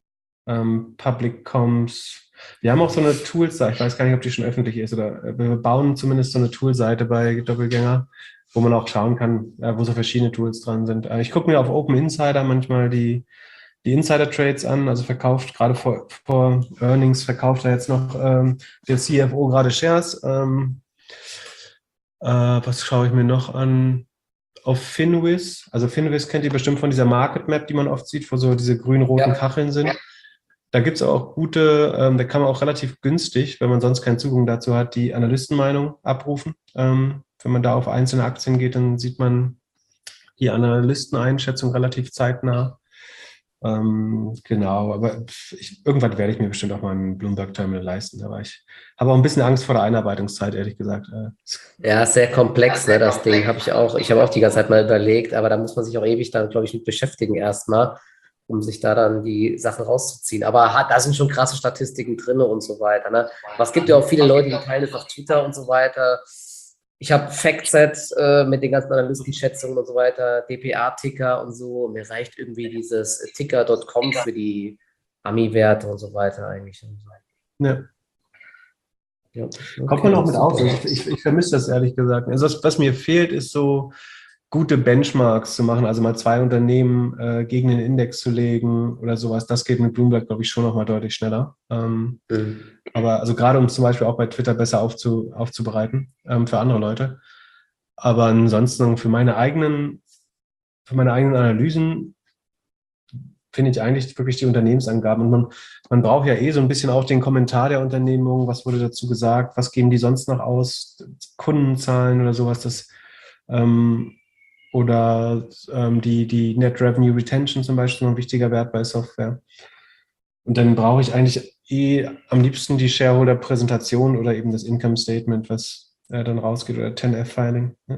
ähm, Public Comms. Wir haben auch so eine Tools-Seite, ich weiß gar nicht, ob die schon öffentlich ist, oder äh, wir bauen zumindest so eine Tool-Seite bei Doppelgänger, wo man auch schauen kann, äh, wo so verschiedene Tools dran sind. Äh, ich gucke mir auf Open Insider manchmal die, die Insider-Trades an, also verkauft, gerade vor, vor Earnings verkauft er jetzt noch ähm, der C F O gerade Shares. Ähm, äh, was schaue ich mir noch an? Auf Finviz, also Finviz kennt ihr bestimmt von dieser Market Map, die man oft sieht, wo so diese grün-roten Ja. Kacheln sind. Da gibt es auch gute, ähm, da kann man auch relativ günstig, wenn man sonst keinen Zugang dazu hat, die Analystenmeinung abrufen. Ähm, wenn man da auf einzelne Aktien geht, dann sieht man die Analysteneinschätzung relativ zeitnah. Ähm, genau, aber ich, irgendwann werde ich mir bestimmt auch mal ein Bloomberg-Terminal leisten. Aber ich habe auch ein bisschen Angst vor der Einarbeitungszeit, ehrlich gesagt. Ja, ist sehr komplex, ne, das Ding. Habe ich auch, ich habe auch die ganze Zeit mal überlegt, aber da muss man sich auch ewig dann, glaube ich, mit beschäftigen erstmal, um sich da dann die Sachen rauszuziehen. Aber hat, da sind schon krasse Statistiken drin und so weiter. Ne? Aber es gibt ja auch viele Leute, die teilen es auf Twitter und so weiter. Ich habe FactSet äh, mit den ganzen Analystenschätzungen und so weiter, D P A-Ticker und so. Mir reicht irgendwie dieses ticker Punkt com für die Ami-Werte und so weiter eigentlich. Ja. Ja, Kommt man okay, auch mit auf. super. Ich, ich, ich vermisse das ehrlich gesagt. Also was, was mir fehlt, ist so gute Benchmarks zu machen, also mal zwei Unternehmen äh, gegen den Index zu legen oder sowas. Das geht mit Bloomberg, glaube ich, schon nochmal deutlich schneller. Ähm, Mhm. aber also gerade um es zum Beispiel auch bei Twitter besser aufzu, aufzubereiten ähm, für andere Leute. Aber ansonsten für meine eigenen, für meine eigenen Analysen finde ich eigentlich wirklich die Unternehmensangaben. Und man, man braucht ja eh so ein bisschen auch den Kommentar der Unternehmung. Was wurde dazu gesagt? Was geben die sonst noch aus? Kundenzahlen oder sowas. Das, ähm, oder ähm, die, die Net Revenue Retention zum Beispiel, ein wichtiger Wert bei Software. Und dann brauche ich eigentlich eh am liebsten die Shareholder-Präsentation oder eben das Income Statement, was äh, dann rausgeht, oder zehn F-Filing. Ja.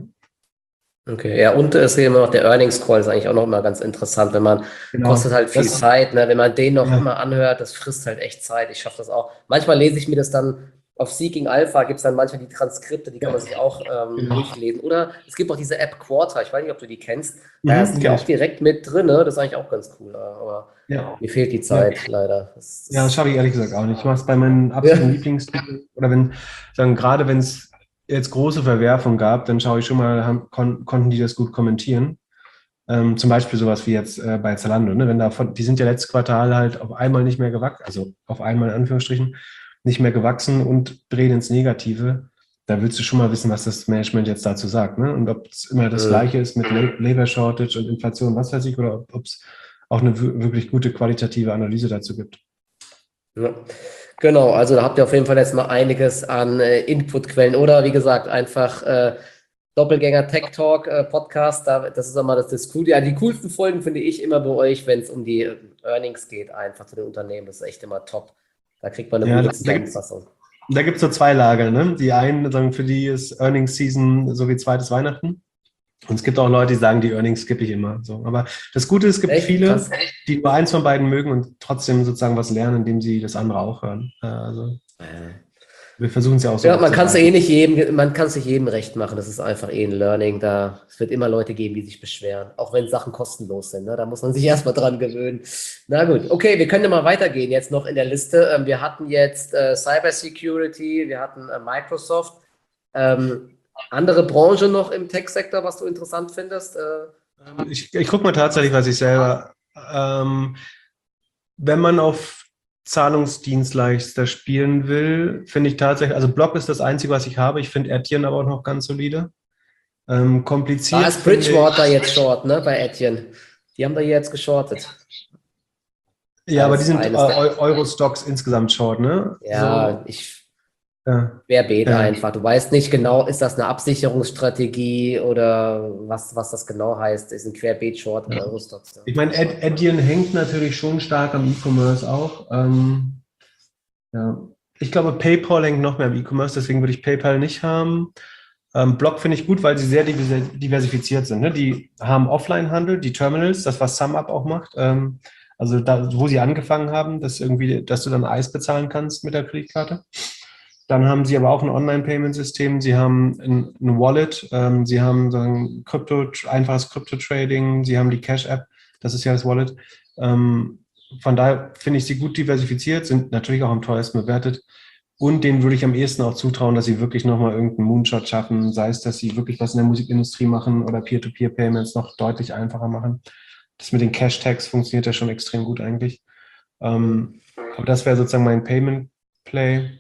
Okay, ja, und es ist immer noch der Earnings Call, ist eigentlich auch noch immer ganz interessant, wenn man, kostet Genau. halt viel Das, Zeit, ne? Wenn man den noch ja, immer anhört, das frisst halt echt Zeit. Ich schaffe das auch. Manchmal lese ich mir das dann auf Seeking Alpha, gibt es dann manchmal die Transkripte, die kann man sich auch ähm, genau. durchlesen. Oder es gibt auch diese App Quarter, ich weiß nicht, ob du die kennst. Da Mhm, sind die kenn auch ich. direkt mit drin, ne? Das ist eigentlich auch ganz cool. Aber Ja. mir fehlt die Ja. Zeit leider. Das, Ja, das das, schaffe ich ehrlich gesagt auch nicht. Ich mache es bei meinen ja. absoluten Lieblingstiteln oder wenn, sagen, gerade wenn es jetzt große Verwerfungen gab, dann schaue ich schon mal, haben, kon, konnten die das gut kommentieren. Ähm, zum Beispiel sowas wie jetzt äh, bei Zalando, ne? Wenn da von, die sind ja letztes Quartal halt auf einmal nicht mehr gewachsen, also auf einmal in Anführungsstrichen nicht mehr gewachsen und drehen ins Negative. Da willst du schon mal wissen, was das Management jetzt dazu sagt, ne? Und ob es immer das Mhm. Gleiche ist mit Labor Shortage und Inflation, was weiß ich, oder ob es auch eine wirklich gute qualitative Analyse dazu gibt. Ja. Genau, also da habt ihr auf jeden Fall jetzt mal einiges an äh, Inputquellen oder wie gesagt, einfach äh, Doppelgänger Tech Talk äh, Podcast. Da, das ist immer das, das Coole. Ja, die coolsten Folgen finde ich immer bei euch, wenn es um die äh, Earnings geht, einfach zu den Unternehmen. Das ist echt immer top. Da kriegt man eine Ja, gute da, da gibt es Zusammenfassung. da gibt's so zwei Lager, ne? Die einen sagen, für die ist Earnings Season so wie zweites Weihnachten. Und es gibt auch Leute, die sagen, die Earnings skippe ich immer. So. Aber das Gute ist, es gibt Echt viele, krass. die nur eins von beiden mögen und trotzdem sozusagen was lernen, indem sie das andere auch hören. Äh, Also wir versuchen es ja auch so Ja, man kann es aufzubereiten. eh nicht jedem, man kann es nicht jedem recht machen. Das ist einfach eh ein Learning. Da, es wird immer Leute geben, die sich beschweren, auch wenn Sachen kostenlos sind. Ne? Da muss man sich erstmal dran gewöhnen. Na gut, okay, wir können ja mal weitergehen jetzt noch in der Liste. Ähm, wir hatten jetzt äh, Cybersecurity, wir hatten äh, Microsoft. Ähm, andere Branche noch im Tech-Sektor, was du interessant findest? Äh, Ich, ich gucke mal tatsächlich, was ich selber, ähm, wenn man auf Zahlungsdienstleister spielen will, finde ich tatsächlich, also Block ist das Einzige, was ich habe. Ich finde Etienne aber auch noch ganz solide. Ähm, Da kompliziert ist finde Bridgewater ich. jetzt short, ne, bei Etienne. Die haben da jetzt geschortet. Ja, aber die Als sind äh, eines der, Eu- Euro-Stocks insgesamt short, ne? ja, So, ich ja, querbeet ja. einfach. Du weißt nicht genau, ist das eine Absicherungsstrategie oder was, was das genau heißt. Ist ein Querbeet-Short bei Eurostocks. Ja. Ich meine, Ed, Etienne hängt natürlich schon stark am E-Commerce auch. Ähm, ja. Ich glaube, PayPal hängt noch mehr am E-Commerce, deswegen würde ich PayPal nicht haben. Ähm, Block finde ich gut, weil sie sehr divers- diversifiziert sind. Ne? Die haben Offline-Handel, die Terminals, das, was SumUp auch macht. Ähm, also da, wo sie angefangen haben, dass irgendwie, dass du dann Eis bezahlen kannst mit der Kreditkarte. Dann haben sie aber auch ein Online-Payment-System, sie haben ein, ein Wallet, ähm, sie haben so ein Krypto, einfaches Krypto-Trading, sie haben die Cash-App, das ist ja das Wallet. Ähm, von daher finde ich sie gut diversifiziert, sind natürlich auch am teuersten bewertet. Und denen würde ich am ehesten auch zutrauen, dass sie wirklich nochmal irgendeinen Moonshot schaffen, sei es, dass sie wirklich was in der Musikindustrie machen oder Peer-to-Peer-Payments noch deutlich einfacher machen. Das mit den Cash-Tags funktioniert ja schon extrem gut eigentlich. Ähm, aber das wäre sozusagen mein Payment-Play.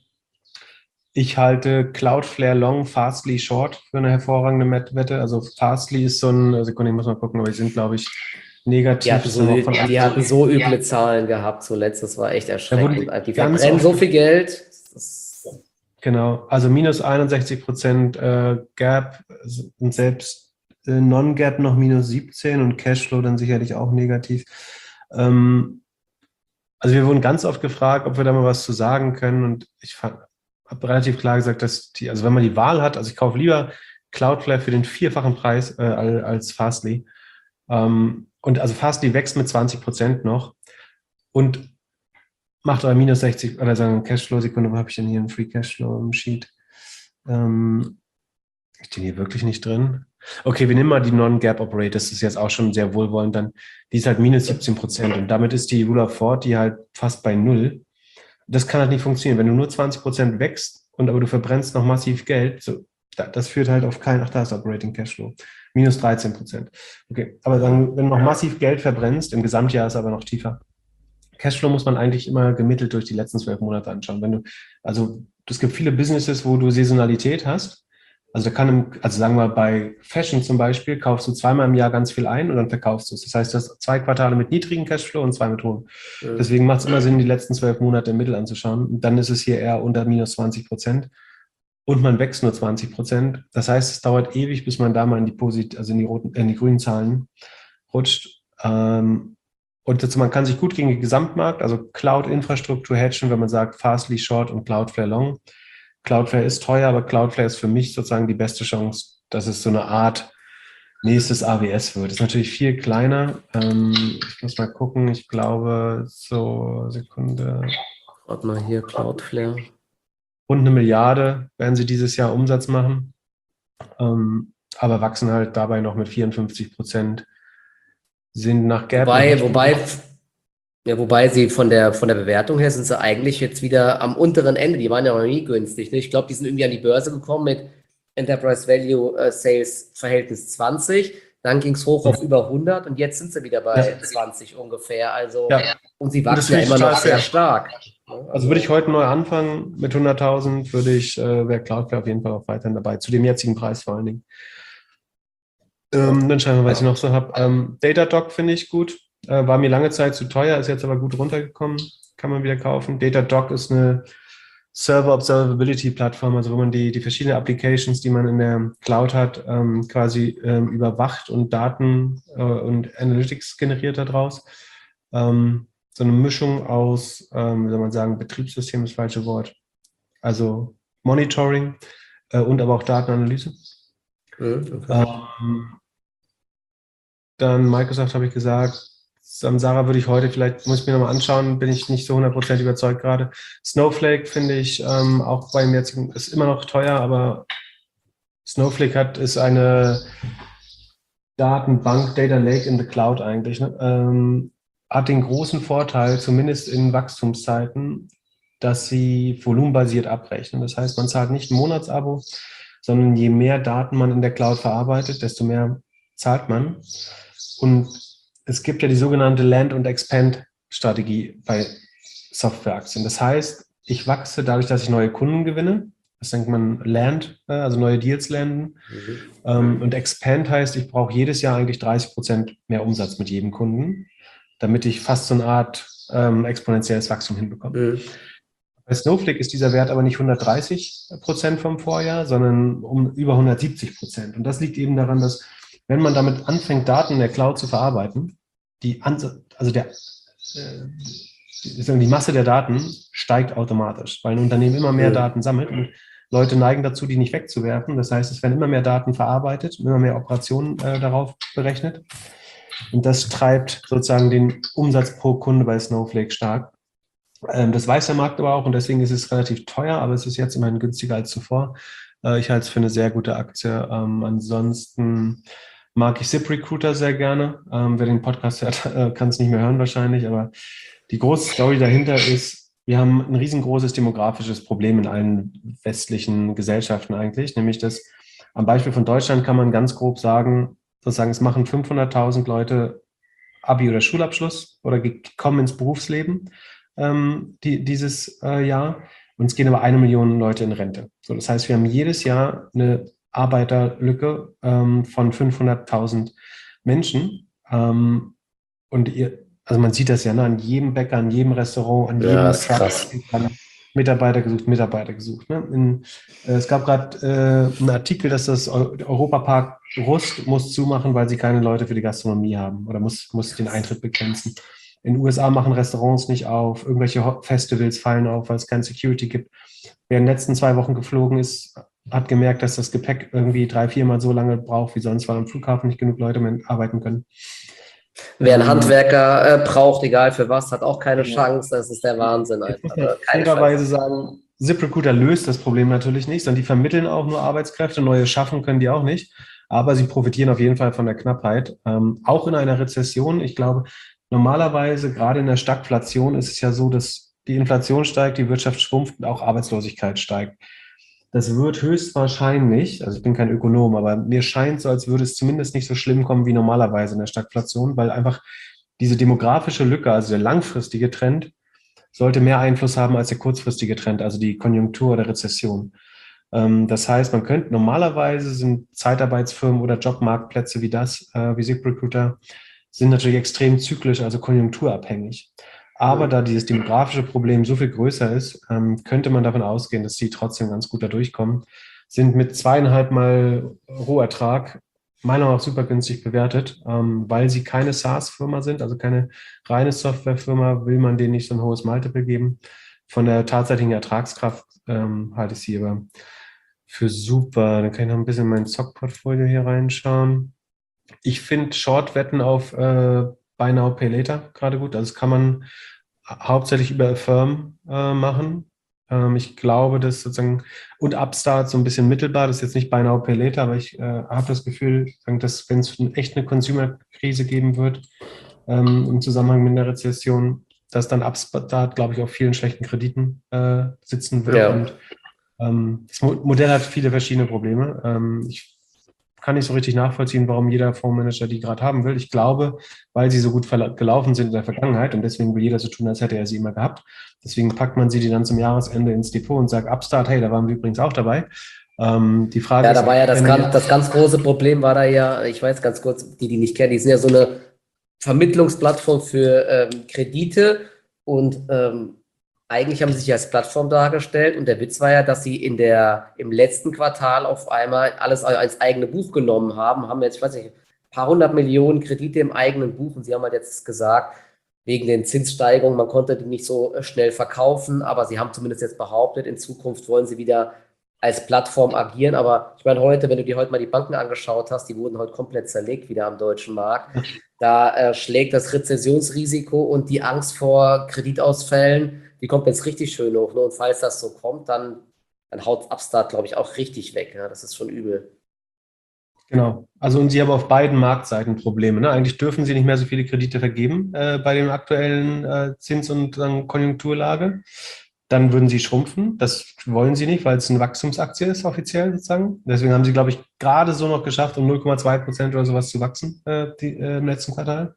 Ich halte Cloudflare Long, Fastly Short für eine hervorragende Wette. Also Fastly ist so ein, Sekunde, ich muss mal gucken, aber die sind, glaube ich, Die negativ. hatten so, Sind auch von die hatten so üble Zahlen gehabt zuletzt. Das war echt da wurde erschreckend. Die ganz verbrennen oft, so viel Geld. Das, genau, also minus einundsechzig Prozent äh, Gap und selbst äh, Non-Gap noch minus siebzehn und Cashflow dann sicherlich auch negativ. Ähm, also wir wurden ganz oft gefragt, ob wir da mal was zu sagen können und ich habe relativ klar gesagt, dass die, also wenn man die Wahl hat, also ich kaufe lieber Cloudflare für den vierfachen Preis äh, als Fastly. Ähm, und also Fastly wächst mit zwanzig Prozent noch und macht aber minus sechzig, oder sagen Cashflow, Sekunde, wo habe ich denn hier einen Free Cashflow im Sheet? Ähm, ist den hier wirklich nicht drin? Okay, wir nehmen mal die Non-Gap Operate, das ist jetzt auch schon sehr wohlwollend, dann, die ist halt minus siebzehn Prozent und damit ist die Rule of forty halt fast bei null. Das kann halt nicht funktionieren. Wenn du nur zwanzig Prozent wächst und aber du verbrennst noch massiv Geld, so, das führt halt auf keinen, ach, da ist Operating Cashflow. Minus dreizehn Prozent. Okay, aber dann, wenn du noch massiv Geld verbrennst, im Gesamtjahr ist aber noch tiefer. Cashflow muss man eigentlich immer gemittelt durch die letzten zwölf Monate anschauen. Wenn du, also es gibt viele Businesses, wo du Saisonalität hast. Also da kann, also sagen wir bei Fashion zum Beispiel, kaufst du zweimal im Jahr ganz viel ein und dann verkaufst du es. Das heißt, du hast zwei Quartale mit niedrigem Cashflow und zwei mit hohem. ja. Deswegen macht es immer Sinn, die letzten zwölf Monate im Mittel anzuschauen. Und dann ist es hier eher unter minus zwanzig Prozent. Und man wächst nur zwanzig Prozent. Das heißt, es dauert ewig, bis man da mal in die Posit, also in die roten, in die grünen Zahlen rutscht. Ähm, und dazu, man kann sich gut gegen den Gesamtmarkt, also Cloud-Infrastruktur hedgen, wenn man sagt Fastly Short und Cloudflare Long. Cloudflare ist teuer, aber Cloudflare ist für mich sozusagen die beste Chance, dass es so eine Art nächstes A W S wird. Ist natürlich viel kleiner. Ähm, ich muss mal gucken. Ich glaube, so, Sekunde. Warte mal hier, Cloudflare. Rund eine Milliarde werden sie dieses Jahr Umsatz machen. Ähm, aber wachsen halt dabei noch mit vierundfünfzig Prozent. Sind nach Gap. Wobei, wobei, ja, wobei sie von der, von der Bewertung her sind sie eigentlich jetzt wieder am unteren Ende. Die waren ja noch nie günstig. Ne? Ich glaube, die sind irgendwie an die Börse gekommen mit Enterprise Value äh, Sales Verhältnis zwanzig. Dann ging es hoch auf über hundert und jetzt sind sie wieder bei ja. zwanzig ungefähr. Also, ja. und sie Und das wachsen ja finde ich immer noch total sehr fair. stark. Also, also würde ich heute neu anfangen mit hunderttausend, würde ich, äh, wäre Cloudflare auf jeden Fall auch weiterhin dabei, zu dem jetzigen Preis vor allen Dingen. Ähm, dann schauen wir, was ich noch so habe. Ähm, Datadog finde ich gut. Äh, war mir lange Zeit zu teuer, ist jetzt aber gut runtergekommen. Kann man wieder kaufen. Datadog ist eine Server-Observability-Plattform, also wo man die, die verschiedenen Applications, die man in der Cloud hat, ähm, quasi ähm, überwacht und Daten äh, und Analytics generiert daraus. Ähm, so eine Mischung aus, ähm, wie soll man sagen, Betriebssystem ist das falsche Wort. Also Monitoring äh, und aber auch Datenanalyse. Okay. Ähm, Dann Microsoft habe ich gesagt. Samsara würde ich heute vielleicht, muss ich mir nochmal anschauen, bin ich nicht so hundert Prozent überzeugt gerade. Snowflake finde ich ähm, auch beim jetzigen, ist immer noch teuer, aber Snowflake hat, ist eine Datenbank, Data Lake in the Cloud eigentlich, ne? ähm, hat den großen Vorteil, zumindest in Wachstumszeiten, dass sie volumenbasiert abrechnen. Das heißt, man zahlt nicht ein Monatsabo, sondern je mehr Daten man in der Cloud verarbeitet, desto mehr zahlt man. Und es gibt ja die sogenannte Land- und Expand-Strategie bei Softwareaktien. Das heißt, ich wachse dadurch, dass ich neue Kunden gewinne. Das nennt man Land, also neue Deals landen. Mhm. Und Expand heißt, ich brauche jedes Jahr eigentlich dreißig Prozent mehr Umsatz mit jedem Kunden, damit ich fast so eine Art ähm, exponentielles Wachstum hinbekomme. Mhm. Bei Snowflake ist dieser Wert aber nicht hundertdreißig Prozent vom Vorjahr, sondern um über hundertsiebzig Prozent. Und das liegt eben daran, dass wenn man damit anfängt, Daten in der Cloud zu verarbeiten, die, also der, äh, die Masse der Daten steigt automatisch, weil ein Unternehmen immer mehr Daten sammelt und Leute neigen dazu, die nicht wegzuwerfen. Das heißt, es werden immer mehr Daten verarbeitet, immer mehr Operationen äh, darauf berechnet. Und das treibt sozusagen den Umsatz pro Kunde bei Snowflake stark. Ähm, das weiß der Markt aber auch und deswegen ist es relativ teuer, aber es ist jetzt immerhin günstiger als zuvor. Äh, ich halte es für eine sehr gute Aktie. Ähm, ansonsten mag ich ZipRecruiter sehr gerne. Ähm, wer den Podcast hört, äh, kann es nicht mehr hören wahrscheinlich, aber die große Story dahinter ist, wir haben ein riesengroßes demografisches Problem in allen westlichen Gesellschaften eigentlich, nämlich dass am Beispiel von Deutschland kann man ganz grob sagen, sozusagen es machen fünfhunderttausend Leute Abi- oder Schulabschluss oder kommen ins Berufsleben ähm, die, dieses äh, Jahr und es gehen aber eine Million Leute in Rente. So, das heißt, wir haben jedes Jahr eine Arbeiterlücke ähm, von fünfhunderttausend Menschen ähm, und ihr Also man sieht das ja, ne, an jedem Bäcker, an jedem Restaurant, an jedem ja, ist krass. Mitarbeiter gesucht, Mitarbeiter gesucht. Ne? In, äh, es gab gerade äh, einen Artikel, dass das Europapark Rust muss zumachen, weil sie keine Leute für die Gastronomie haben oder muss, muss den Eintritt begrenzen. In den U S A machen Restaurants nicht auf, irgendwelche Festivals fallen auf, weil es keine Security gibt. Wer in den letzten zwei Wochen geflogen ist, hat gemerkt, dass das Gepäck irgendwie drei, viermal so lange braucht wie sonst, weil am Flughafen nicht genug Leute mehr arbeiten können. Wer einen Handwerker äh, braucht, egal für was, hat auch keine Chance. Das ist der Wahnsinn einfach. Ich muss fairerweise sagen, ZipRecruiter löst das Problem natürlich nicht, sondern die vermitteln auch nur Arbeitskräfte, neue schaffen können die auch nicht. Aber sie profitieren auf jeden Fall von der Knappheit. Ähm, auch in einer Rezession. Ich glaube, normalerweise, gerade in der Stagflation, ist es ja so, dass die Inflation steigt, die Wirtschaft schrumpft und auch Arbeitslosigkeit steigt. Das wird höchstwahrscheinlich, also ich bin kein Ökonom, aber mir scheint so, als würde es zumindest nicht so schlimm kommen wie normalerweise in der Stagflation, weil einfach diese demografische Lücke, also der langfristige Trend, sollte mehr Einfluss haben als der kurzfristige Trend, also die Konjunktur oder Rezession. Ähm, das heißt, man könnte normalerweise sind Zeitarbeitsfirmen oder Jobmarktplätze wie das, äh, wie ZipRecruiter, sind natürlich extrem zyklisch, also konjunkturabhängig. Aber da dieses demografische Problem so viel größer ist, ähm, könnte man davon ausgehen, dass sie trotzdem ganz gut da durchkommen. Sind mit zweieinhalb Mal Rohertrag meiner Meinung nach super günstig bewertet, ähm, weil sie keine SaaS-Firma sind, also keine reine Softwarefirma, will man denen nicht so ein hohes Multiple geben. Von der tatsächlichen Ertragskraft ähm, halte ich sie aber für super. Dann kann ich noch ein bisschen in mein Zock-Portfolio hier reinschauen. Ich finde Short-Wetten auf äh, Buy Now, Pay Later gerade gut. Also das kann man hauptsächlich über Affirm äh, machen. Ähm, ich glaube, dass sozusagen und Upstart so ein bisschen mittelbar, das ist jetzt nicht Buy Now, Pay Later, aber ich äh, habe das Gefühl, dass wenn es echt eine Consumer-Krise geben wird ähm, im Zusammenhang mit einer Rezession, dass dann Upstart, glaube ich, auf vielen schlechten Krediten äh, sitzen wird. Ja. Und ähm, das Modell hat viele verschiedene Probleme. Ähm, ich kann nicht so richtig nachvollziehen, warum jeder Fondsmanager die gerade haben will. Ich glaube, weil sie so gut gelaufen sind in der Vergangenheit und deswegen will jeder so tun, als hätte er sie immer gehabt. Deswegen packt man sie die dann zum Jahresende ins Depot und sagt, Upstart, hey, da waren wir übrigens auch dabei. Ähm, die Frage ja, ist, da war ja das ganz, das ganz große Problem war da ja, ich weiß ganz kurz, die, die nicht kennen, die sind ja so eine Vermittlungsplattform für ähm, Kredite und ähm, eigentlich haben sie sich als Plattform dargestellt und der Witz war ja, dass sie in der, im letzten Quartal auf einmal alles als eigene Buch genommen haben, haben jetzt, ich weiß nicht, ein paar hundert Millionen Kredite im eigenen Buch und sie haben halt jetzt gesagt, wegen den Zinssteigerungen, man konnte die nicht so schnell verkaufen, aber sie haben zumindest jetzt behauptet, in Zukunft wollen sie wieder als Plattform agieren, aber ich meine heute, wenn du dir heute mal die Banken angeschaut hast, die wurden heute komplett zerlegt wieder am deutschen Markt, da äh, schlägt das Rezessionsrisiko und die Angst vor Kreditausfällen, die kommt jetzt richtig schön hoch. Ne? Und falls das so kommt, dann, dann haut Upstart, glaube ich, auch richtig weg. Ne? Das ist schon übel. Genau. Also und sie haben auf beiden Marktseiten Probleme. Ne? Eigentlich dürfen sie nicht mehr so viele Kredite vergeben äh, bei dem aktuellen äh, Zins- und äh, Konjunkturlage. dann würden sie schrumpfen. Das wollen sie nicht, weil es eine Wachstumsaktie ist, offiziell sozusagen. Deswegen haben sie, glaube ich, gerade so noch geschafft, um null Komma zwei Prozent oder sowas zu wachsen äh, die, äh, im letzten Quartal.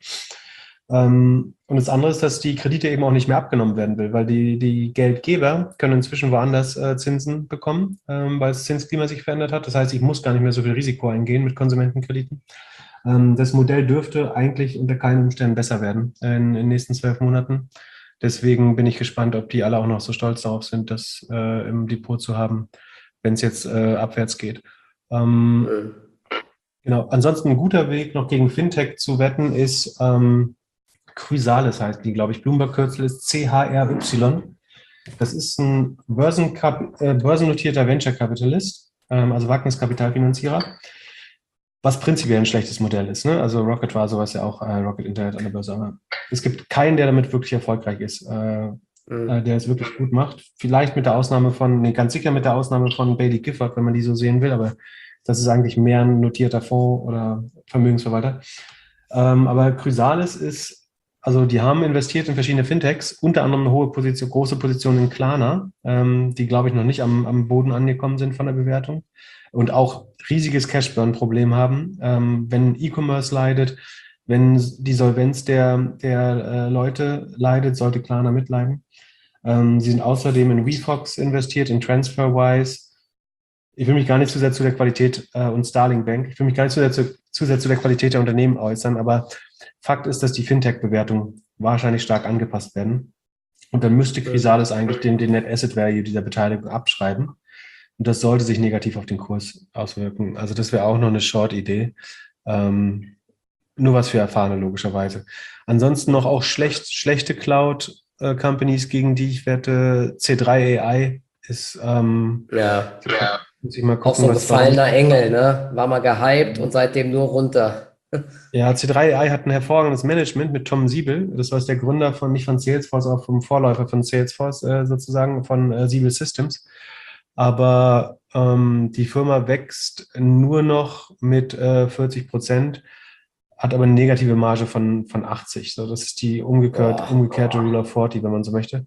Ähm, und das andere ist, dass die Kredite eben auch nicht mehr abgenommen werden will, weil die, die Geldgeber können inzwischen woanders äh, Zinsen bekommen, ähm, weil das Zinsklima sich verändert hat. Das heißt, ich muss gar nicht mehr so viel Risiko eingehen mit Konsumentenkrediten. Ähm, das Modell dürfte eigentlich unter keinen Umständen besser werden in, in den nächsten zwölf Monaten. Deswegen bin ich gespannt, ob die alle auch noch so stolz darauf sind, das äh, im Depot zu haben, wenn es jetzt äh, abwärts geht. Ähm, Mhm. genau. Ansonsten ein guter Weg, noch gegen Fintech zu wetten, ist ähm, Chrysalis heißt die, glaube ich. Bloomberg-Kürzel ist C H R Y. Das ist ein Börsenkap äh, börsennotierter Venture Capitalist, ähm, also Wagniskapitalfinanzierer, was prinzipiell ein schlechtes Modell ist. Ne? Also Rocket war sowas ja auch, äh, Rocket Internet an der Börse. Aber es gibt keinen, der damit wirklich erfolgreich ist, äh, Mhm. äh, der es wirklich gut macht. Vielleicht mit der Ausnahme von, nee, ganz sicher mit der Ausnahme von Bailey Gifford, wenn man die so sehen will, aber das ist eigentlich mehr ein notierter Fonds oder Vermögensverwalter. Ähm, aber Chrysalis ist, also die haben investiert in verschiedene Fintechs, unter anderem eine hohe Position, große Position in Klarna, ähm, die, glaube ich, noch nicht am, am Boden angekommen sind von der Bewertung und auch riesiges Cashburn-Problem haben. Ähm, wenn E-Commerce leidet, wenn die Solvenz der, der äh, Leute leidet, sollte Klarna mitleiden. Ähm, sie sind außerdem in WeFox investiert, in TransferWise. Ich will mich gar nicht zu sehr zu der Qualität äh, und Starling Bank, ich will mich gar nicht zu sehr zu, zu sehr zu der Qualität der Unternehmen äußern, aber Fakt ist, dass die Fintech-Bewertungen wahrscheinlich stark angepasst werden. Und dann müsste Chrysalis eigentlich den, den Net Asset Value dieser Beteiligung abschreiben. Und das sollte sich negativ auf den Kurs auswirken. Also das wäre auch noch eine Short-Idee. Ähm, nur was für Erfahrene, logischerweise. Ansonsten noch auch schlecht, schlechte Cloud-Companies, gegen die ich wette. C drei A I ist, ähm, Ja, ja. Muss ich mal auch gucken, so ein was warum. gefallener Engel, ne? War mal gehypt und seitdem nur runter. Ja, C drei A I hat ein hervorragendes Management mit Tom Siebel. Das war der Gründer von, nicht von Salesforce, aber vom Vorläufer von Salesforce äh, sozusagen, von äh, Siebel Systems. Aber ähm, die Firma wächst nur noch mit äh, vierzig Prozent, hat aber eine negative Marge von, von achtzig. So, das ist die umgekehrt, Boah. umgekehrte Rule of vierzig, wenn man so möchte.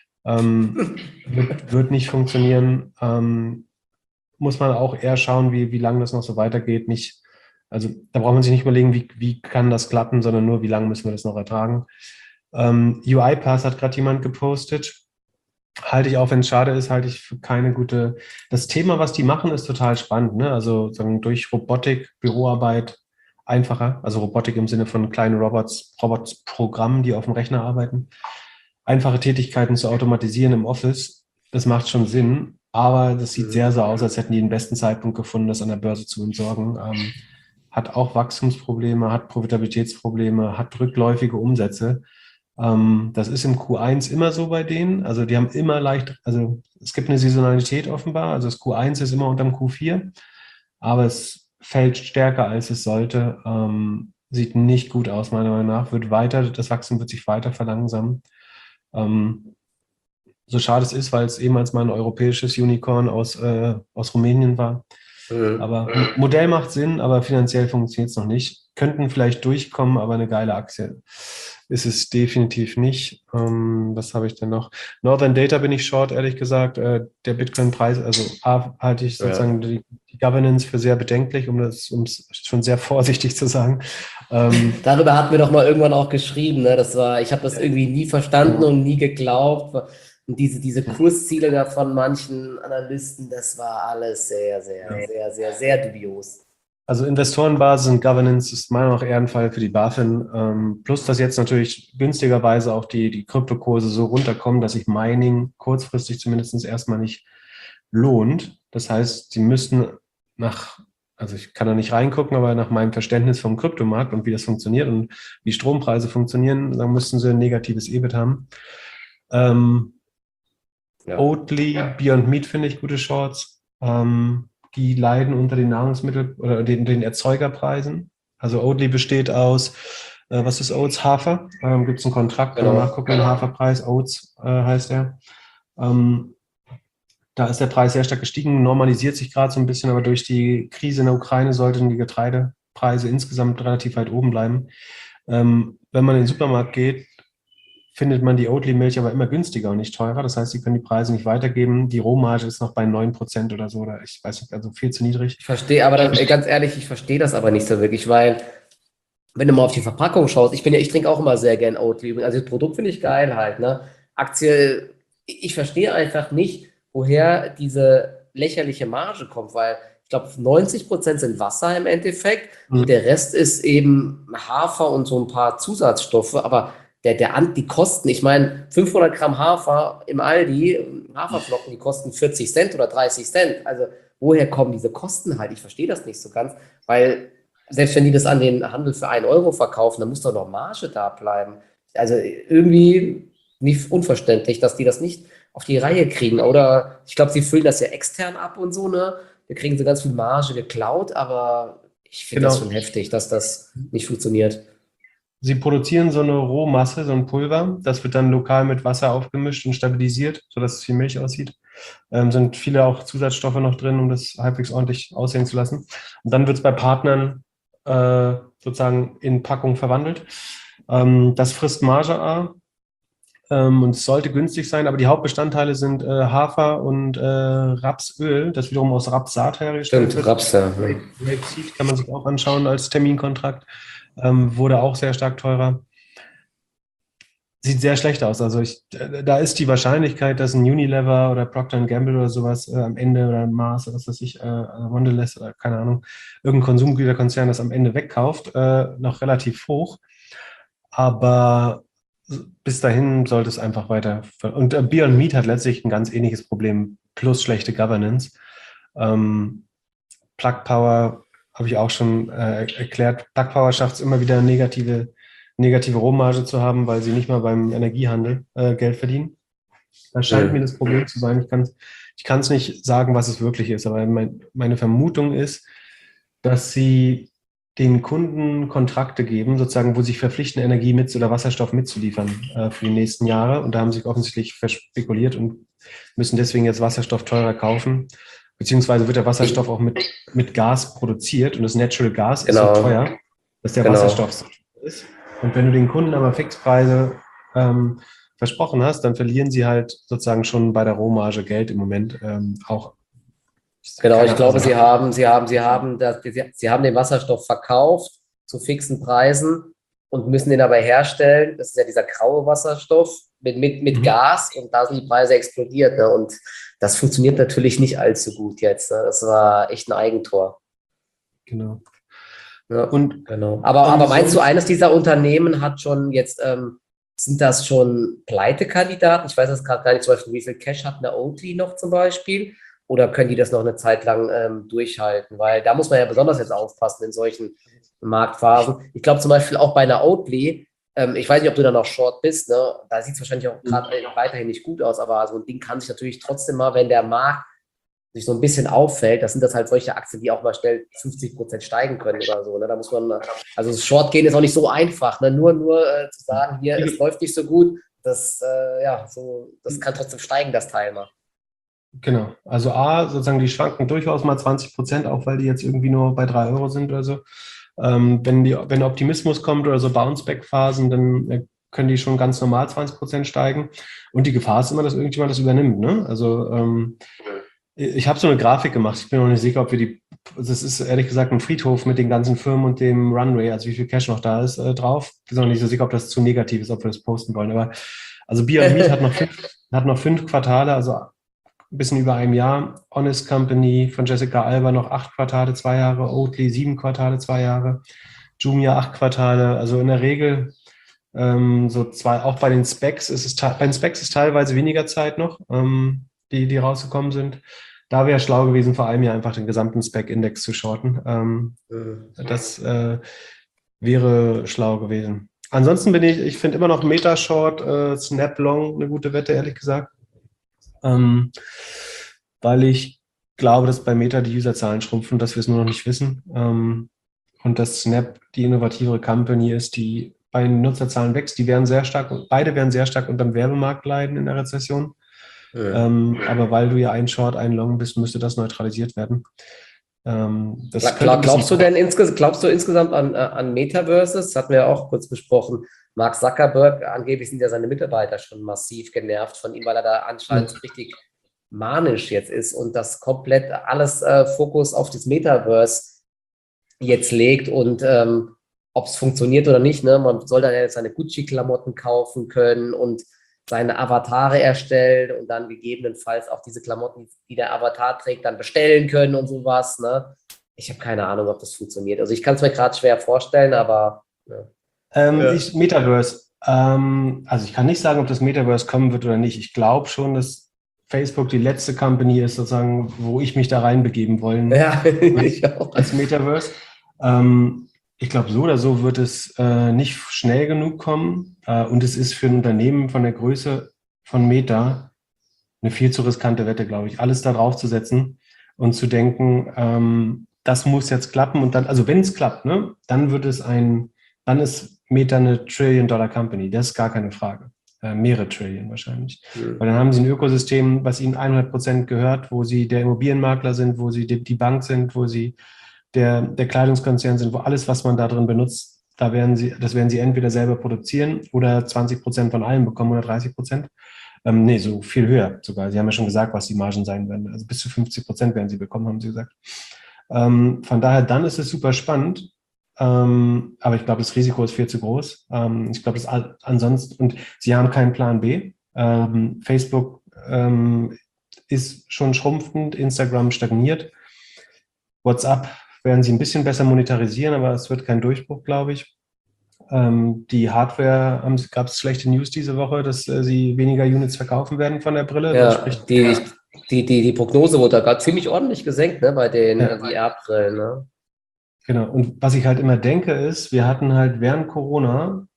Ähm, wird, wird nicht funktionieren. Ähm, muss man auch eher schauen, wie, wie lange das noch so weitergeht. Nicht, also da braucht man sich nicht überlegen, wie, wie kann das klappen, sondern nur, wie lange müssen wir das noch ertragen. Ähm, UiPath hat gerade jemand gepostet. Halte ich auch, wenn es schade ist, halte ich für keine gute. Das Thema, was die machen, ist total spannend. Ne? Also sagen, durch Robotik, Büroarbeit einfacher. Also Robotik im Sinne von kleinen Robots, Robots-Programmen, die auf dem Rechner arbeiten. Einfache Tätigkeiten zu automatisieren im Office, das macht schon Sinn. Aber das sieht sehr so aus, als hätten die den besten Zeitpunkt gefunden, das an der Börse zu entsorgen. Ähm, hat auch Wachstumsprobleme, hat Profitabilitätsprobleme, hat rückläufige Umsätze. Ähm, das ist im Q eins immer so bei denen. Also die haben immer leicht, also es gibt eine Saisonalität offenbar. Also das Q eins ist immer unterm Q vier, aber es fällt stärker, als es sollte. Ähm, sieht nicht gut aus, meiner Meinung nach. Wird weiter, das Wachstum wird sich weiter verlangsamen. Ähm, so schade es ist, weil es ehemals mal ein europäisches Unicorn aus, äh, aus Rumänien war. Mhm. Aber Modell macht Sinn, aber finanziell funktioniert es noch nicht. Könnten vielleicht durchkommen, aber eine geile Aktie ist es definitiv nicht. Ähm, was habe ich denn noch? Northern Data bin ich short, ehrlich gesagt. Äh, der Bitcoin-Preis, also A, halte ich sozusagen Ja. die, die Governance für sehr bedenklich, um das um es schon sehr vorsichtig zu sagen. Ähm, Darüber hatten wir doch mal irgendwann auch geschrieben, ne? Das war, ich habe das irgendwie nie verstanden und nie geglaubt. Und diese, diese Kursziele da von manchen Analysten, das war alles sehr, sehr, sehr, sehr, sehr dubios. Also Investorenbasis und Governance ist meiner Meinung nach eher ein Fall für die BaFin. Ähm, plus, dass jetzt natürlich günstigerweise auch die, die Kryptokurse so runterkommen, dass sich Mining kurzfristig zumindest erstmal nicht lohnt. Das heißt, sie müssten nach, also ich kann da nicht reingucken, aber nach meinem Verständnis vom Kryptomarkt und wie das funktioniert und wie Strompreise funktionieren, dann müssten sie ein negatives E B I T haben. Ähm, Ja. Oatly, Beyond Meat finde ich gute Shorts. Ähm, die leiden unter den Nahrungsmittel- oder den, den Erzeugerpreisen. Also Oatly besteht aus, äh, was ist Oats? Hafer. Ähm, Gibt es einen Kontrakt, kann man Genau. nachgucken, den Haferpreis, Oats äh, heißt er. Ähm, da ist der Preis sehr stark gestiegen, normalisiert sich gerade so ein bisschen, aber durch die Krise in der Ukraine sollten die Getreidepreise insgesamt relativ weit oben bleiben. Ähm, wenn man in den Supermarkt geht, findet man die Oatly-Milch aber immer günstiger und nicht teurer. Das heißt, sie können die Preise nicht weitergeben. Die Rohmarge ist noch bei neun Prozent oder so, oder ich weiß nicht, also viel zu niedrig. Ich verstehe, aber das, ganz ehrlich, ich verstehe das aber nicht so wirklich, weil wenn du mal auf die Verpackung schaust, ich bin ja, ich trinke auch immer sehr gern Oatly. Also das Produkt finde ich geil halt, ne? Aktie, ich verstehe einfach nicht, woher diese lächerliche Marge kommt, weil ich glaube, neunzig Prozent sind Wasser im Endeffekt Mhm. und der Rest ist eben Hafer und so ein paar Zusatzstoffe, aber der, der, die Kosten, ich meine, fünfhundert Gramm Hafer im Aldi, Haferflocken, die kosten vierzig Cent oder dreißig Cent. Also woher kommen diese Kosten halt? Ich verstehe das nicht so ganz, weil selbst wenn die das an den Handel für einen Euro verkaufen, dann muss doch noch Marge da bleiben. Also irgendwie nicht unverständlich, dass die das nicht auf die Reihe kriegen. Oder ich glaube, sie füllen das ja extern ab und so, ne? Da kriegen sie ganz viel Marge geklaut, aber ich finde Genau. das schon heftig, dass das nicht funktioniert. Sie produzieren so eine Rohmasse, so ein Pulver, das wird dann lokal mit Wasser aufgemischt und stabilisiert, sodass es wie Milch aussieht. Ähm, sind viele auch Zusatzstoffe noch drin, um das halbwegs ordentlich aussehen zu lassen. Und dann wird es bei Partnern äh, sozusagen in Packung verwandelt. Ähm, das frisst Marge A ähm, und es sollte günstig sein, aber die Hauptbestandteile sind äh, Hafer und äh, Rapsöl, das wiederum aus Rapssaat hergestellt Stimmt, wird. Raps, ja. Rapeseed kann man sich auch anschauen als Terminkontrakt. Ähm, wurde auch sehr stark teurer. Sieht sehr schlecht aus. Also ich, da ist die Wahrscheinlichkeit, dass ein Unilever oder Procter and Gamble oder sowas äh, am Ende oder ein Mars oder was weiß ich, äh, Mondelez oder keine Ahnung, irgendein Konsumgüterkonzern das am Ende wegkauft, äh, noch relativ hoch. Aber bis dahin sollte es einfach weiter. Und äh, Beyond Meat hat letztlich ein ganz ähnliches Problem, plus schlechte Governance. Ähm, Plug Power habe ich auch schon äh, erklärt. Plug Power schafft es immer wieder negative, negative Rohmarge zu haben, weil sie nicht mal beim Energiehandel äh, Geld verdienen. Das scheint Mhm. mir das Problem zu sein. Ich kann es ich kann's nicht sagen, was es wirklich ist, aber mein, meine Vermutung ist, dass sie den Kunden Kontrakte geben, sozusagen, wo sie sich verpflichten, Energie mit oder Wasserstoff mitzuliefern äh, für die nächsten Jahre. Und da haben sie sich offensichtlich verspekuliert und müssen deswegen jetzt Wasserstoff teurer kaufen. Beziehungsweise wird der Wasserstoff auch mit, mit Gas produziert und das Natural Gas Genau. ist so teuer, dass der Genau. Wasserstoff so teuer ist. Und wenn du den Kunden aber Fixpreise ähm, versprochen hast, dann verlieren sie halt sozusagen schon bei der Rohmarge Geld im Moment ähm, auch. Genau, ich glaube, also, sie haben, sie haben, sie haben, das, sie, sie haben den Wasserstoff verkauft zu fixen Preisen und müssen den aber herstellen. Das ist ja dieser graue Wasserstoff mit, mit, mit Mhm. Gas und da sind die Preise explodiert. Ne? Und das funktioniert natürlich nicht allzu gut jetzt. Ne? Das war echt ein Eigentor. Genau. Ja, Und genau. Aber, aber meinst du, eines dieser Unternehmen hat schon jetzt, ähm, sind das schon Pleitekandidaten? Ich weiß jetzt gerade gar nicht, zum Beispiel, wie viel Cash hat eine Oatly noch zum Beispiel? Oder können die das noch eine Zeit lang ähm, durchhalten? Weil da muss man ja besonders jetzt aufpassen in solchen Marktphasen. Ich glaube zum Beispiel auch bei einer Oatly, ähm, ich weiß nicht, ob du da noch short bist, ne? Da sieht es wahrscheinlich auch gerade weiterhin nicht gut aus, aber so ein Ding kann sich natürlich trotzdem mal, wenn der Markt sich so ein bisschen auffällt, das sind das halt solche Aktien, die auch mal schnell fünfzig Prozent steigen können oder so. Ne? Da muss man, also das Short gehen ist auch nicht so einfach. Ne? Nur, nur äh, zu sagen, hier, es läuft nicht so gut, das, äh, ja, so, das kann trotzdem steigen, das Teil mal. Genau. Also A, sozusagen, die schwanken durchaus mal zwanzig Prozent, auch weil die jetzt irgendwie nur bei drei Euro sind oder so. Ähm, wenn, die, wenn Optimismus kommt oder so Bounce-Back-Phasen, dann äh, können die schon ganz normal zwanzig Prozent steigen. Und die Gefahr ist immer, dass irgendjemand das übernimmt. Ne? Also ähm, ich habe so eine Grafik gemacht. Ich bin noch nicht sicher, ob wir die, das ist ehrlich gesagt ein Friedhof mit den ganzen Firmen und dem Runway, also wie viel Cash noch da ist, äh, drauf. Ich bin noch nicht so sicher, ob das zu negativ ist, ob wir das posten wollen. Aber also Beyond Meat hat noch fünf, hat noch fünf Quartale, also ein bisschen über einem Jahr. Honest Company von Jessica Alba noch acht Quartale, zwei Jahre. Oatly sieben Quartale, zwei Jahre. Jumia acht Quartale. Also in der Regel ähm, so zwei, auch bei den Specs ist es, bei den Specs ist teilweise weniger Zeit noch, ähm, die, die rausgekommen sind. Da wäre schlau gewesen, vor einem Jahr einfach den gesamten Spec-Index zu shorten. Ähm, mhm. Das äh, wäre schlau gewesen. Ansonsten bin ich, ich finde immer noch Meta-Short, äh, Snap Long eine gute Wette, ehrlich gesagt. Ähm, weil ich glaube, dass bei Meta die Userzahlen schrumpfen, dass wir es nur noch nicht wissen. Ähm, und dass Snap die innovativere Company ist, die bei den Nutzerzahlen wächst. Die werden sehr stark, beide werden sehr stark unter dem Werbemarkt leiden in der Rezession. Ja. Ähm, aber weil du ja ein Short, ein Long bist, müsste das neutralisiert werden. Ähm, das klar, klar glaubst du denn insges glaubst du insgesamt an, an Metaverses? Das hatten wir ja auch kurz besprochen. Mark Zuckerberg, angeblich sind ja seine Mitarbeiter schon massiv genervt von ihm, weil er da anscheinend so richtig manisch jetzt ist und das komplett alles äh, Fokus auf das Metaverse jetzt legt und ähm, ob es funktioniert oder nicht, ne? Man soll dann jetzt seine Gucci-Klamotten kaufen können und seine Avatare erstellen und dann gegebenenfalls auch diese Klamotten, die der Avatar trägt, dann bestellen können und sowas, ne? Ich habe keine Ahnung, ob das funktioniert. Also ich kann es mir gerade schwer vorstellen, aber ja. Ähm, Ja. ich, Metaverse. Ähm, also ich kann nicht sagen, ob das Metaverse kommen wird oder nicht. Ich glaube schon, dass Facebook die letzte Company ist, sozusagen, wo ich mich da reinbegeben wollen Ja, ich auch. als Metaverse. Ähm, ich glaube, so oder so wird es äh, nicht schnell genug kommen. Äh, und es ist für ein Unternehmen von der Größe von Meta eine viel zu riskante Wette, glaube ich, alles da drauf zu setzen und zu denken, ähm, das muss jetzt klappen. Und dann, also wenn es klappt, ne, dann wird es ein, dann ist Meta eine Trillion-Dollar-Company. Das ist gar keine Frage. Äh, mehrere Trillion wahrscheinlich. Mhm. Weil dann haben sie ein Ökosystem, was ihnen hundert Prozent gehört, wo sie der Immobilienmakler sind, wo sie die, die Bank sind, wo sie der, der Kleidungskonzern sind, wo alles, was man da drin benutzt, da werden sie, das werden sie entweder selber produzieren oder zwanzig Prozent von allem bekommen oder dreißig Prozent. Ähm, nee, so viel höher sogar. Sie haben ja schon gesagt, was die Margen sein werden. Also bis zu fünfzig Prozent werden sie bekommen, haben sie gesagt. Ähm, von daher, dann ist es super spannend. Ähm, aber ich glaube, das Risiko ist viel zu groß. Ähm, ich glaube, das ansonsten, und sie haben keinen Plan B. Ähm, Facebook ähm, ist schon schrumpfend, Instagram stagniert. WhatsApp werden sie ein bisschen besser monetarisieren, aber es wird kein Durchbruch, glaube ich. Ähm, die Hardware, gab es schlechte News diese Woche, dass äh, sie weniger Units verkaufen werden von der Brille. Das Ja, spricht, die, die, die, die Prognose wurde da gerade ziemlich ordentlich gesenkt, ne, bei den ja, äh, V R-Brillen, ne? genau. Und was ich halt immer denke, ist, wir hatten halt während Corona,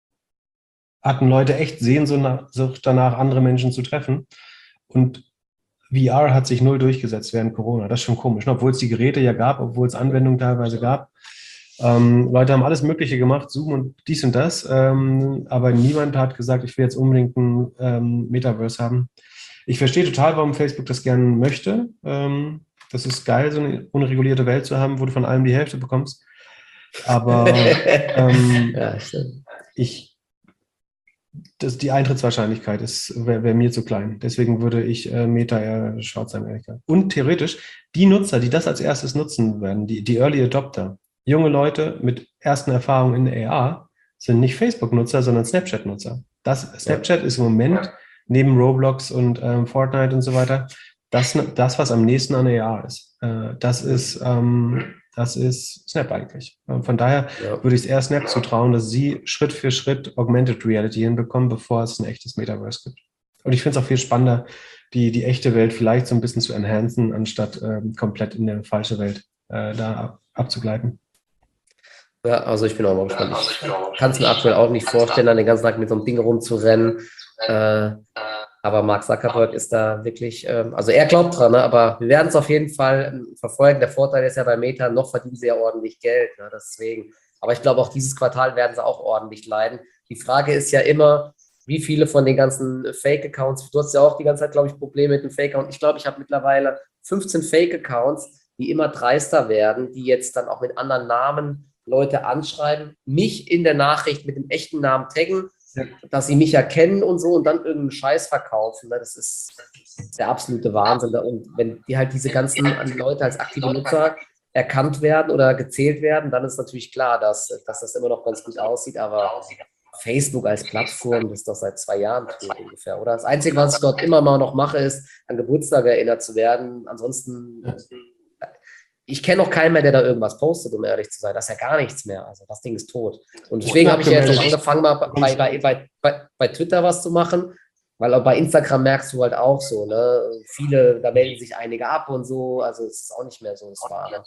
hatten Leute echt Sehnsucht danach, andere Menschen zu treffen. Und V R hat sich null durchgesetzt während Corona. Das ist schon komisch, ne? Obwohl es die Geräte ja gab, obwohl es Anwendungen teilweise gab. Ähm, Leute haben alles Mögliche gemacht, Zoom und dies und das, ähm, aber niemand hat gesagt, ich will jetzt unbedingt ein ähm, Metaverse haben. Ich verstehe total, warum Facebook das gerne möchte. Ähm, das ist geil, so eine unregulierte Welt zu haben, wo du von allem die Hälfte bekommst. Aber ähm, Ja, stimmt. ich, das, die Eintrittswahrscheinlichkeit wäre wär mir zu klein. Deswegen würde ich äh, Meta eher schwarz sein, ehrlich gesagt. Und theoretisch, die Nutzer, die das als erstes nutzen werden, die, die Early Adopter, junge Leute mit ersten Erfahrungen in A R, sind nicht Facebook-Nutzer, sondern Snapchat-Nutzer. Das, Snapchat ist im Moment neben Roblox und ähm, Fortnite und so weiter das, das, was am nächsten an A R ist. Äh, das ist ähm, das ist Snap eigentlich. Von daher Ja. würde ich es eher Snap zutrauen, dass sie Schritt für Schritt Augmented Reality hinbekommen, bevor es ein echtes Metaverse gibt. Und ich finde es auch viel spannender, die, die echte Welt vielleicht so ein bisschen zu enhancen, anstatt ähm, komplett in eine falsche Welt äh, da ab, abzugleiten. Ja, also ich bin auch mal gespannt. Ich kann es mir aktuell auch nicht vorstellen, dann den ganzen Tag mit so einem Ding rumzurennen. Äh, aber Mark Zuckerberg ist da wirklich, ähm, also er glaubt dran, ne? Aber wir werden es auf jeden Fall ähm, verfolgen. Der Vorteil ist ja bei Meta, noch verdienen sie ja ordentlich Geld, ne? Deswegen. Aber ich glaube, auch dieses Quartal werden sie auch ordentlich leiden. Die Frage ist ja immer, wie viele von den ganzen Fake-Accounts, du hast ja auch die ganze Zeit, glaube ich, Probleme mit dem Fake-Account. Ich glaube, ich habe mittlerweile fünfzehn Fake-Accounts, die immer dreister werden, die jetzt dann auch mit anderen Namen Leute anschreiben, mich in der Nachricht mit dem echten Namen taggen, ja, dass sie mich erkennen und so und dann irgendeinen Scheiß verkaufen. Das ist der absolute Wahnsinn. Und wenn die halt diese ganzen Leute als aktive Nutzer erkannt werden oder gezählt werden, dann ist natürlich klar, dass, dass das immer noch ganz gut aussieht. Aber Facebook als Plattform, das ist doch seit zwei Jahren tot ungefähr, oder? Das Einzige, was ich dort immer mal noch mache, ist, an Geburtstag erinnert zu werden. Ansonsten... Ich kenne noch keinen mehr, der da irgendwas postet, um ehrlich zu sein. Das ist ja gar nichts mehr. Also das Ding ist tot. Und deswegen habe ich ja jetzt auch angefangen, mal bei, bei, bei, bei, bei Twitter was zu machen, weil auch bei Instagram merkst du halt auch so, ne? Viele, da melden sich einige ab und so. Also es ist auch nicht mehr so das Wahre.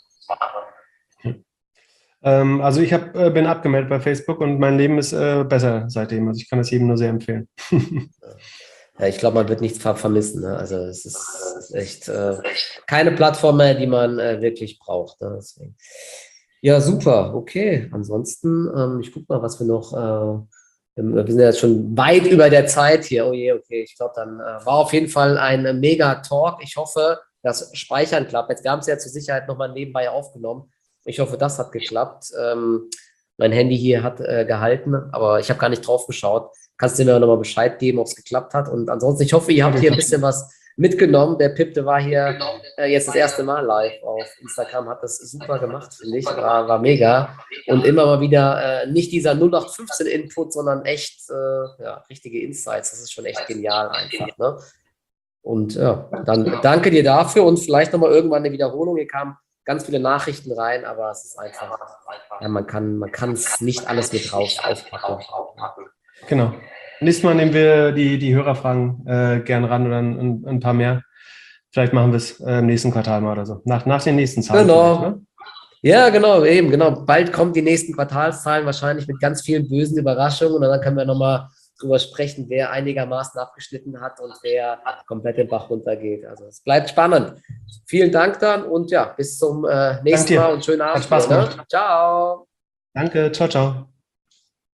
Ähm, also ich hab, äh, bin abgemeldet bei Facebook und mein Leben ist äh, besser seitdem. Also ich kann das jedem nur sehr empfehlen. Ja, ich glaube, man wird nichts vermissen. Ne? Also es ist echt äh, keine Plattform mehr, die man äh, wirklich braucht. Ne? Deswegen. Ja, super. Okay. Ansonsten, ähm, ich gucke mal, was wir noch... Äh, wir sind ja jetzt schon weit über der Zeit hier. Oh je, okay. Ich glaube, dann äh, war auf jeden Fall ein äh, Mega-Talk. Ich hoffe, das Speichern klappt. Jetzt, wir haben es ja zur Sicherheit nochmal nebenbei aufgenommen. Ich hoffe, das hat geklappt. Ähm, mein Handy hier hat äh, gehalten, aber ich habe gar nicht drauf geschaut. Kannst du mir nochmal Bescheid geben, ob es geklappt hat? Und ansonsten, ich hoffe, ihr habt hier ein bisschen was mitgenommen. Der Pip, der war hier äh, jetzt das erste Mal live auf Instagram, hat das super gemacht, finde ich, war, war mega. Und immer mal wieder äh, nicht dieser null acht fünfzehn Input, sondern echt äh, ja, richtige Insights. Das ist schon echt genial einfach, ne? Und ja, dann danke dir dafür und vielleicht nochmal irgendwann eine Wiederholung. Hier kamen ganz viele Nachrichten rein, aber es ist einfach, ja, man kann man kann es nicht alles mit drauf aufpacken. Genau. Nächstes Mal nehmen wir die, die Hörerfragen äh, gern ran oder ein, ein paar mehr. Vielleicht machen wir es äh, im nächsten Quartal mal oder so. Nach, nach den nächsten Zahlen. Genau. Ne? Ja, genau, eben, genau. Bald kommen die nächsten Quartalszahlen, wahrscheinlich mit ganz vielen bösen Überraschungen. Und dann können wir nochmal drüber sprechen, wer einigermaßen abgeschnitten hat und wer komplett den Bach runtergeht. Also es bleibt spannend. Vielen Dank dann und ja, bis zum äh, nächsten Mal und schönen Abend. Hat Spaß dir, ne? gemacht. Ciao. Danke, ciao, ciao.